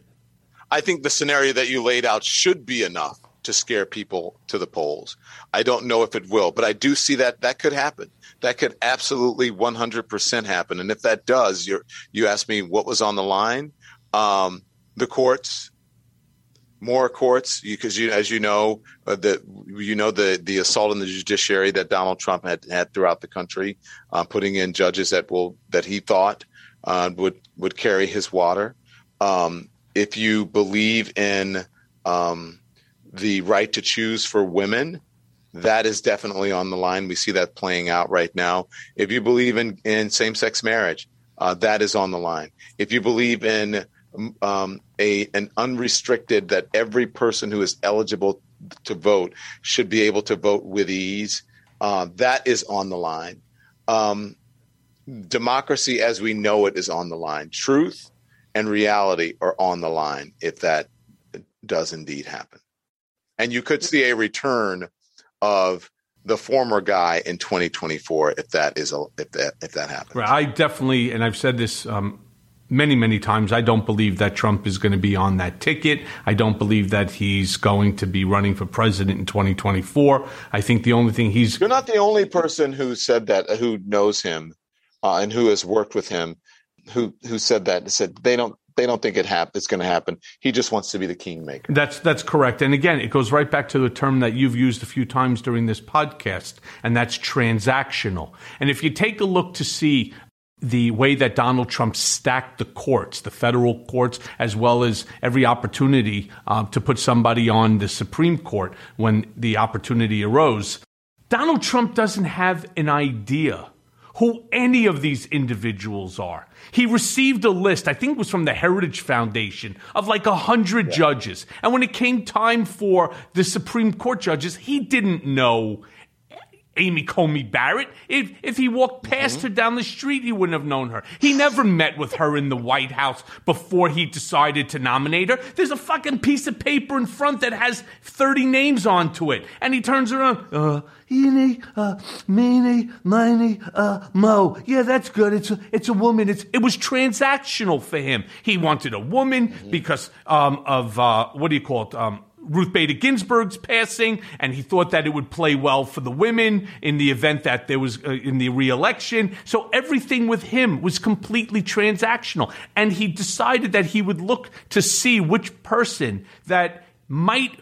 I think the scenario that you laid out should be enough to scare people to the polls. I don't know if it will, but I do see that that could happen. That could absolutely one hundred percent happen. And if that does, you're, you asked me what was on the line. Um, the courts, more courts, because you, as you know, uh, the you know the the assault on the judiciary that Donald Trump had had throughout the country, uh, putting in judges that will that he thought uh, would would carry his water. Um, if you believe in um, the right to choose for women, that is definitely on the line. We see that playing out right now. If you believe in, in same-sex marriage, uh, that is on the line. If you believe in um, a an unrestricted, that every person who is eligible to vote should be able to vote with ease, uh, that is on the line. Um, democracy as we know it is on the line. Truth and reality are on the line if that does indeed happen. And you could see a return of the former guy in twenty twenty-four if that is a, if that if that happens. Right. I definitely, and I've said this um, many, many times, I don't believe that Trump is going to be on that ticket. I don't believe that he's going to be running for president in twenty twenty-four. I think the only thing he's... You're not the only person who said that, who knows him uh, and who has worked with him, who who said that, said they don't they don't think it hap- it's going to happen. He just wants to be the kingmaker. That's that's correct. And again, it goes right back to the term that you've used a few times during this podcast, and that's transactional. And if you take a look to see the way that Donald Trump stacked the courts, the federal courts, as well as every opportunity uh, to put somebody on the Supreme Court when the opportunity arose, Donald Trump doesn't have an idea who any of these individuals are. He received a list, I think it was from the Heritage Foundation, of like a hundred yeah. judges. And when it came time for the Supreme Court judges, he didn't know Amy Coney Barrett. If if he walked past mm-hmm. her down the street, he wouldn't have known her. He never met with her in the White House before he decided to nominate her. There's a fucking piece of paper in front that has thirty names onto it. And he turns around, uh, eeny, uh, meeny, miny, uh, mo. Yeah, that's good. It's a, it's a woman. It's It was transactional for him. He wanted a woman mm-hmm. because um, of, uh, what do you call it, um, Ruth Bader Ginsburg's passing, and he thought that it would play well for the women in the event that there was uh, in the re-election. So everything with him was completely transactional. And he decided that he would look to see which person that might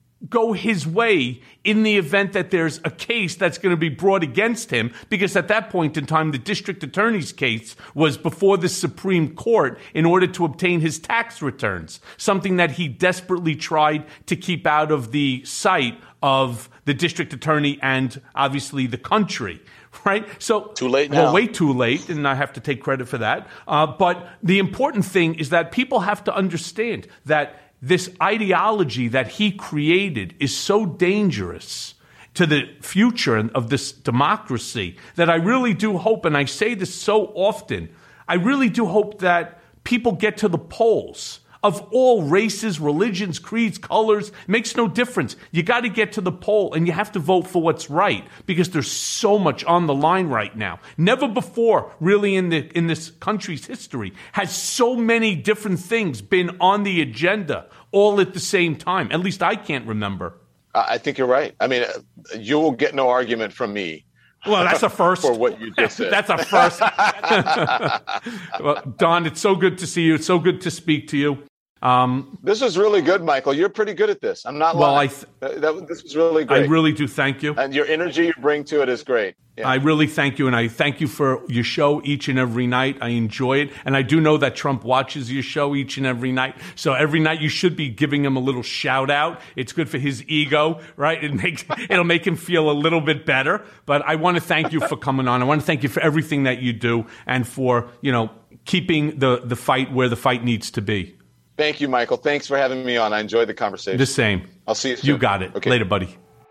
go his way in the event that there's a case that's going to be brought against him, because at that point in time, the district attorney's case was before the Supreme Court in order to obtain his tax returns, something that he desperately tried to keep out of the sight of the district attorney and obviously the country. Right? So too late now. Well, way too late, and I have to take credit for that. Uh, but the important thing is that people have to understand that this ideology that he created is so dangerous to the future of this democracy that I really do hope, and I say this so often, I really do hope that people get to the polls of all races, religions, creeds, colors. Makes no difference. You got to get to the poll, and you have to vote for what's right, because there's so much on the line right now. Never before, really, in the in this country's history, has so many different things been on the agenda all at the same time. At least I can't remember. I think you're right. I mean, you will get no argument from me. Well, that's a first. For what you just said. That's a first. Well, Don, it's so good to see you. It's so good to speak to you. Um, this was really good, Michael. You're pretty good at this. I'm not well, lying. I th- that, that, this was really great. I really do thank you. And your energy you bring to it is great. Yeah. I really thank you, and I thank you for your show each and every night. I enjoy it, and I do know that Trump watches your show each and every night. So every night you should be giving him a little shout out. It's good for his ego, right? It makes it'll make him feel a little bit better. But I want to thank you for coming on. I want to thank you for everything that you do, and for you know keeping the the fight where the fight needs to be. Thank you, Michael. Thanks for having me on. I enjoyed the conversation. The same. I'll see you soon. You got it. Okay. Later, buddy.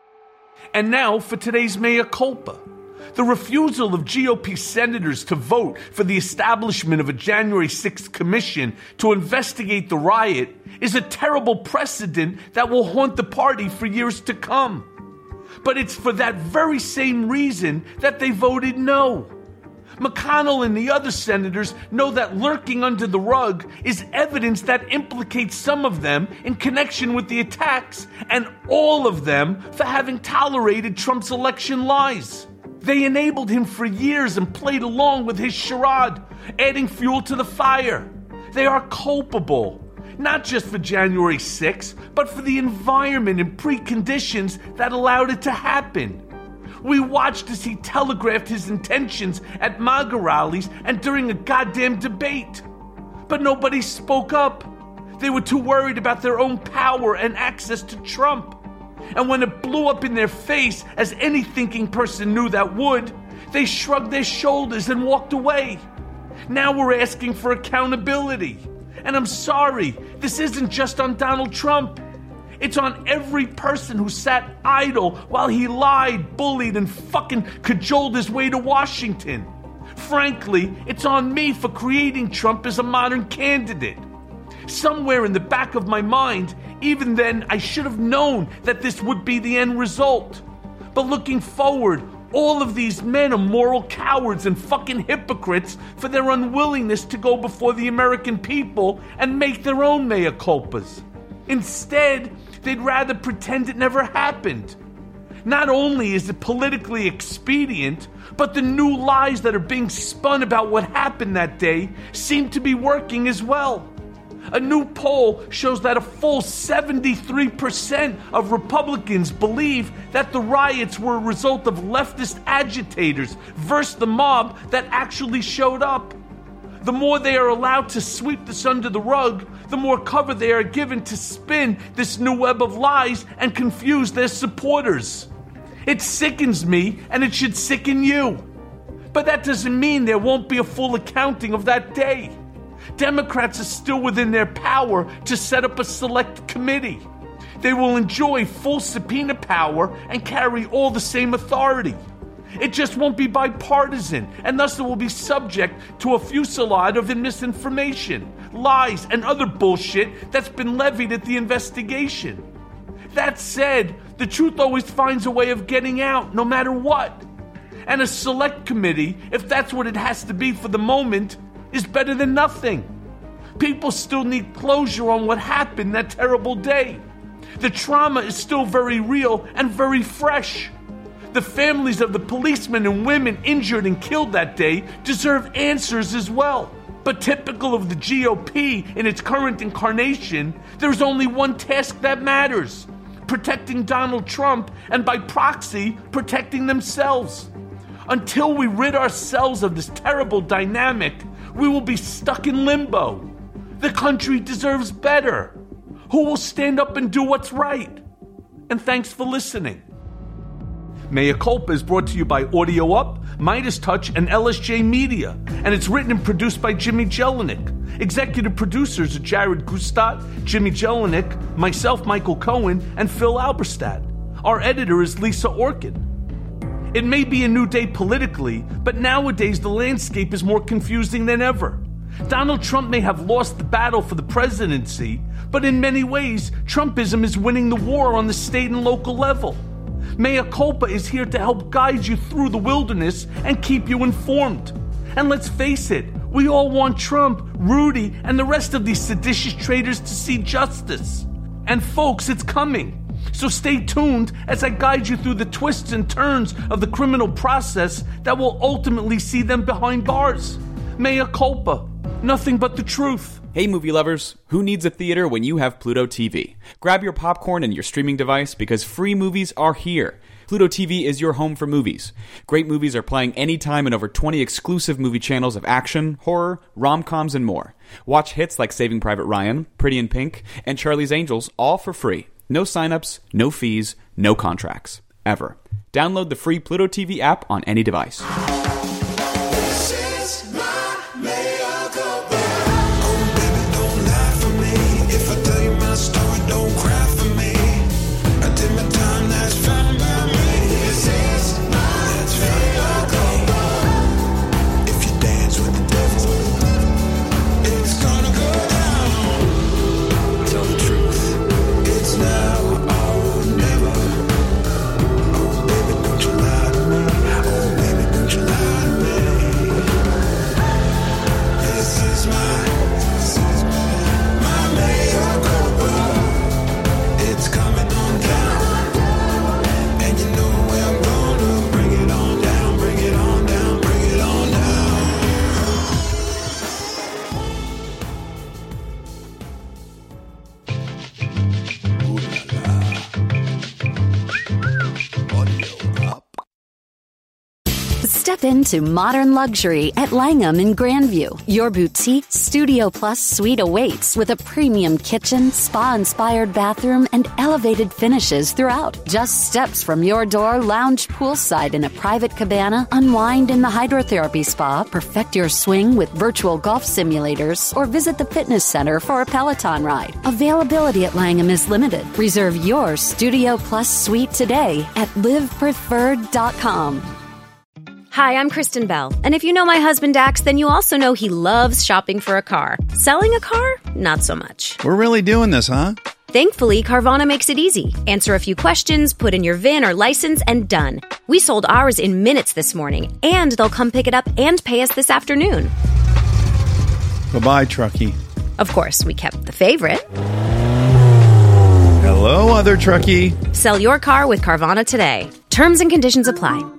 And now for today's mea culpa. The refusal of G O P senators to vote for the establishment of a January sixth commission to investigate the riot is a terrible precedent that will haunt the party for years to come. But it's for that very same reason that they voted no. McConnell and the other senators know that lurking under the rug is evidence that implicates some of them in connection with the attacks, and all of them for having tolerated Trump's election lies. They enabled him for years and played along with his charade, adding fuel to the fire. They are culpable, not just for January sixth, but for the environment and preconditions that allowed it to happen. We watched as he telegraphed his intentions at MAGA rallies and during a goddamn debate. But nobody spoke up. They were too worried about their own power and access to Trump. And when it blew up in their face, as any thinking person knew that would, they shrugged their shoulders and walked away. Now we're asking for accountability. And I'm sorry, this isn't just on Donald Trump. It's on every person who sat idle while he lied, bullied, and fucking cajoled his way to Washington. Frankly, it's on me for creating Trump as a modern candidate. Somewhere in the back of my mind, even then, I should have known that this would be the end result. But looking forward, All of these men are moral cowards and fucking hypocrites for their unwillingness to go before the American people and make their own mea culpas. Instead, they'd rather pretend it never happened. Not only is it politically expedient, but the new lies that are being spun about what happened that day seem to be working as well. A new poll shows that a full seventy-three percent of Republicans believe that the riots were a result of leftist agitators versus the mob that actually showed up. The more they are allowed to sweep this under the rug, the more cover they are given to spin this new web of lies and confuse their supporters. It sickens me, and it should sicken you. But that doesn't mean there won't be a full accounting of that day. Democrats are still within their power to set up a select committee. They will enjoy full subpoena power and carry all the same authority. It just won't be bipartisan, and thus it will be subject to a fusillade of misinformation, lies, and other bullshit that's been levied at the investigation. That said, the truth always finds a way of getting out, no matter what. And a select committee, if that's what it has to be for the moment, is better than nothing. People still need closure on what happened that terrible day. The trauma is still very real and very fresh. The families of the policemen and women injured and killed that day deserve answers as well. But typical of the G O P in its current incarnation, there's only one task that matters: protecting Donald Trump, and by proxy, protecting themselves. Until we rid ourselves of this terrible dynamic, we will be stuck in limbo. The country deserves better. Who will stand up and do what's right? And thanks for listening. Mea Culpa is brought to you by Audio Up, Midas Touch, and L S J Media, and it's written and produced by Jimmy Jelinek. Executive producers are Jared Gustat, Jimmy Jelinek, myself, Michael Cohen, and Phil Alberstadt. Our editor is Lisa Orkin. It may be a new day politically, but nowadays the landscape is more confusing than ever. Donald Trump may have lost the battle for the presidency, but in many ways, Trumpism is winning the war on the state and local level. Mea Culpa is here to help guide you through the wilderness and keep you informed. And let's face it, we all want Trump, Rudy, and the rest of these seditious traitors to see justice. And folks, it's coming. So stay tuned as I guide you through the twists and turns of the criminal process that will ultimately see them behind bars. Mea Culpa. Nothing but the truth. Hey movie lovers, who needs a theater when you have Pluto T V? Grab your popcorn and your streaming device because free movies are here. Pluto T V is your home for movies. Great movies are playing anytime in over twenty exclusive movie channels of action, horror, rom-coms, and more. Watch hits like Saving Private Ryan, Pretty in Pink, and Charlie's Angels all for free. No signups, no fees, no contracts. Ever. Download the free Pluto T V app on any device. Step into modern luxury at Langham in Grandview. Your boutique Studio Plus suite awaits with a premium kitchen, spa-inspired bathroom, and elevated finishes throughout. Just steps from your door, lounge poolside in a private cabana, unwind in the hydrotherapy spa, perfect your swing with virtual golf simulators, or visit the fitness center for a Peloton ride. Availability at Langham is limited. Reserve your Studio Plus suite today at live preferred dot com. Hi, I'm Kristen Bell, and if you know my husband Dax, then you also know he loves shopping for a car. Selling a car? Not so much. We're really doing this, huh? Thankfully, Carvana makes it easy. Answer a few questions, put in your V I N or license, and done. We sold ours in minutes this morning, and they'll come pick it up and pay us this afternoon. Bye-bye, Truckee. Of course, we kept the favorite. Hello, other Truckee. Sell your car with Carvana today. Terms and conditions apply.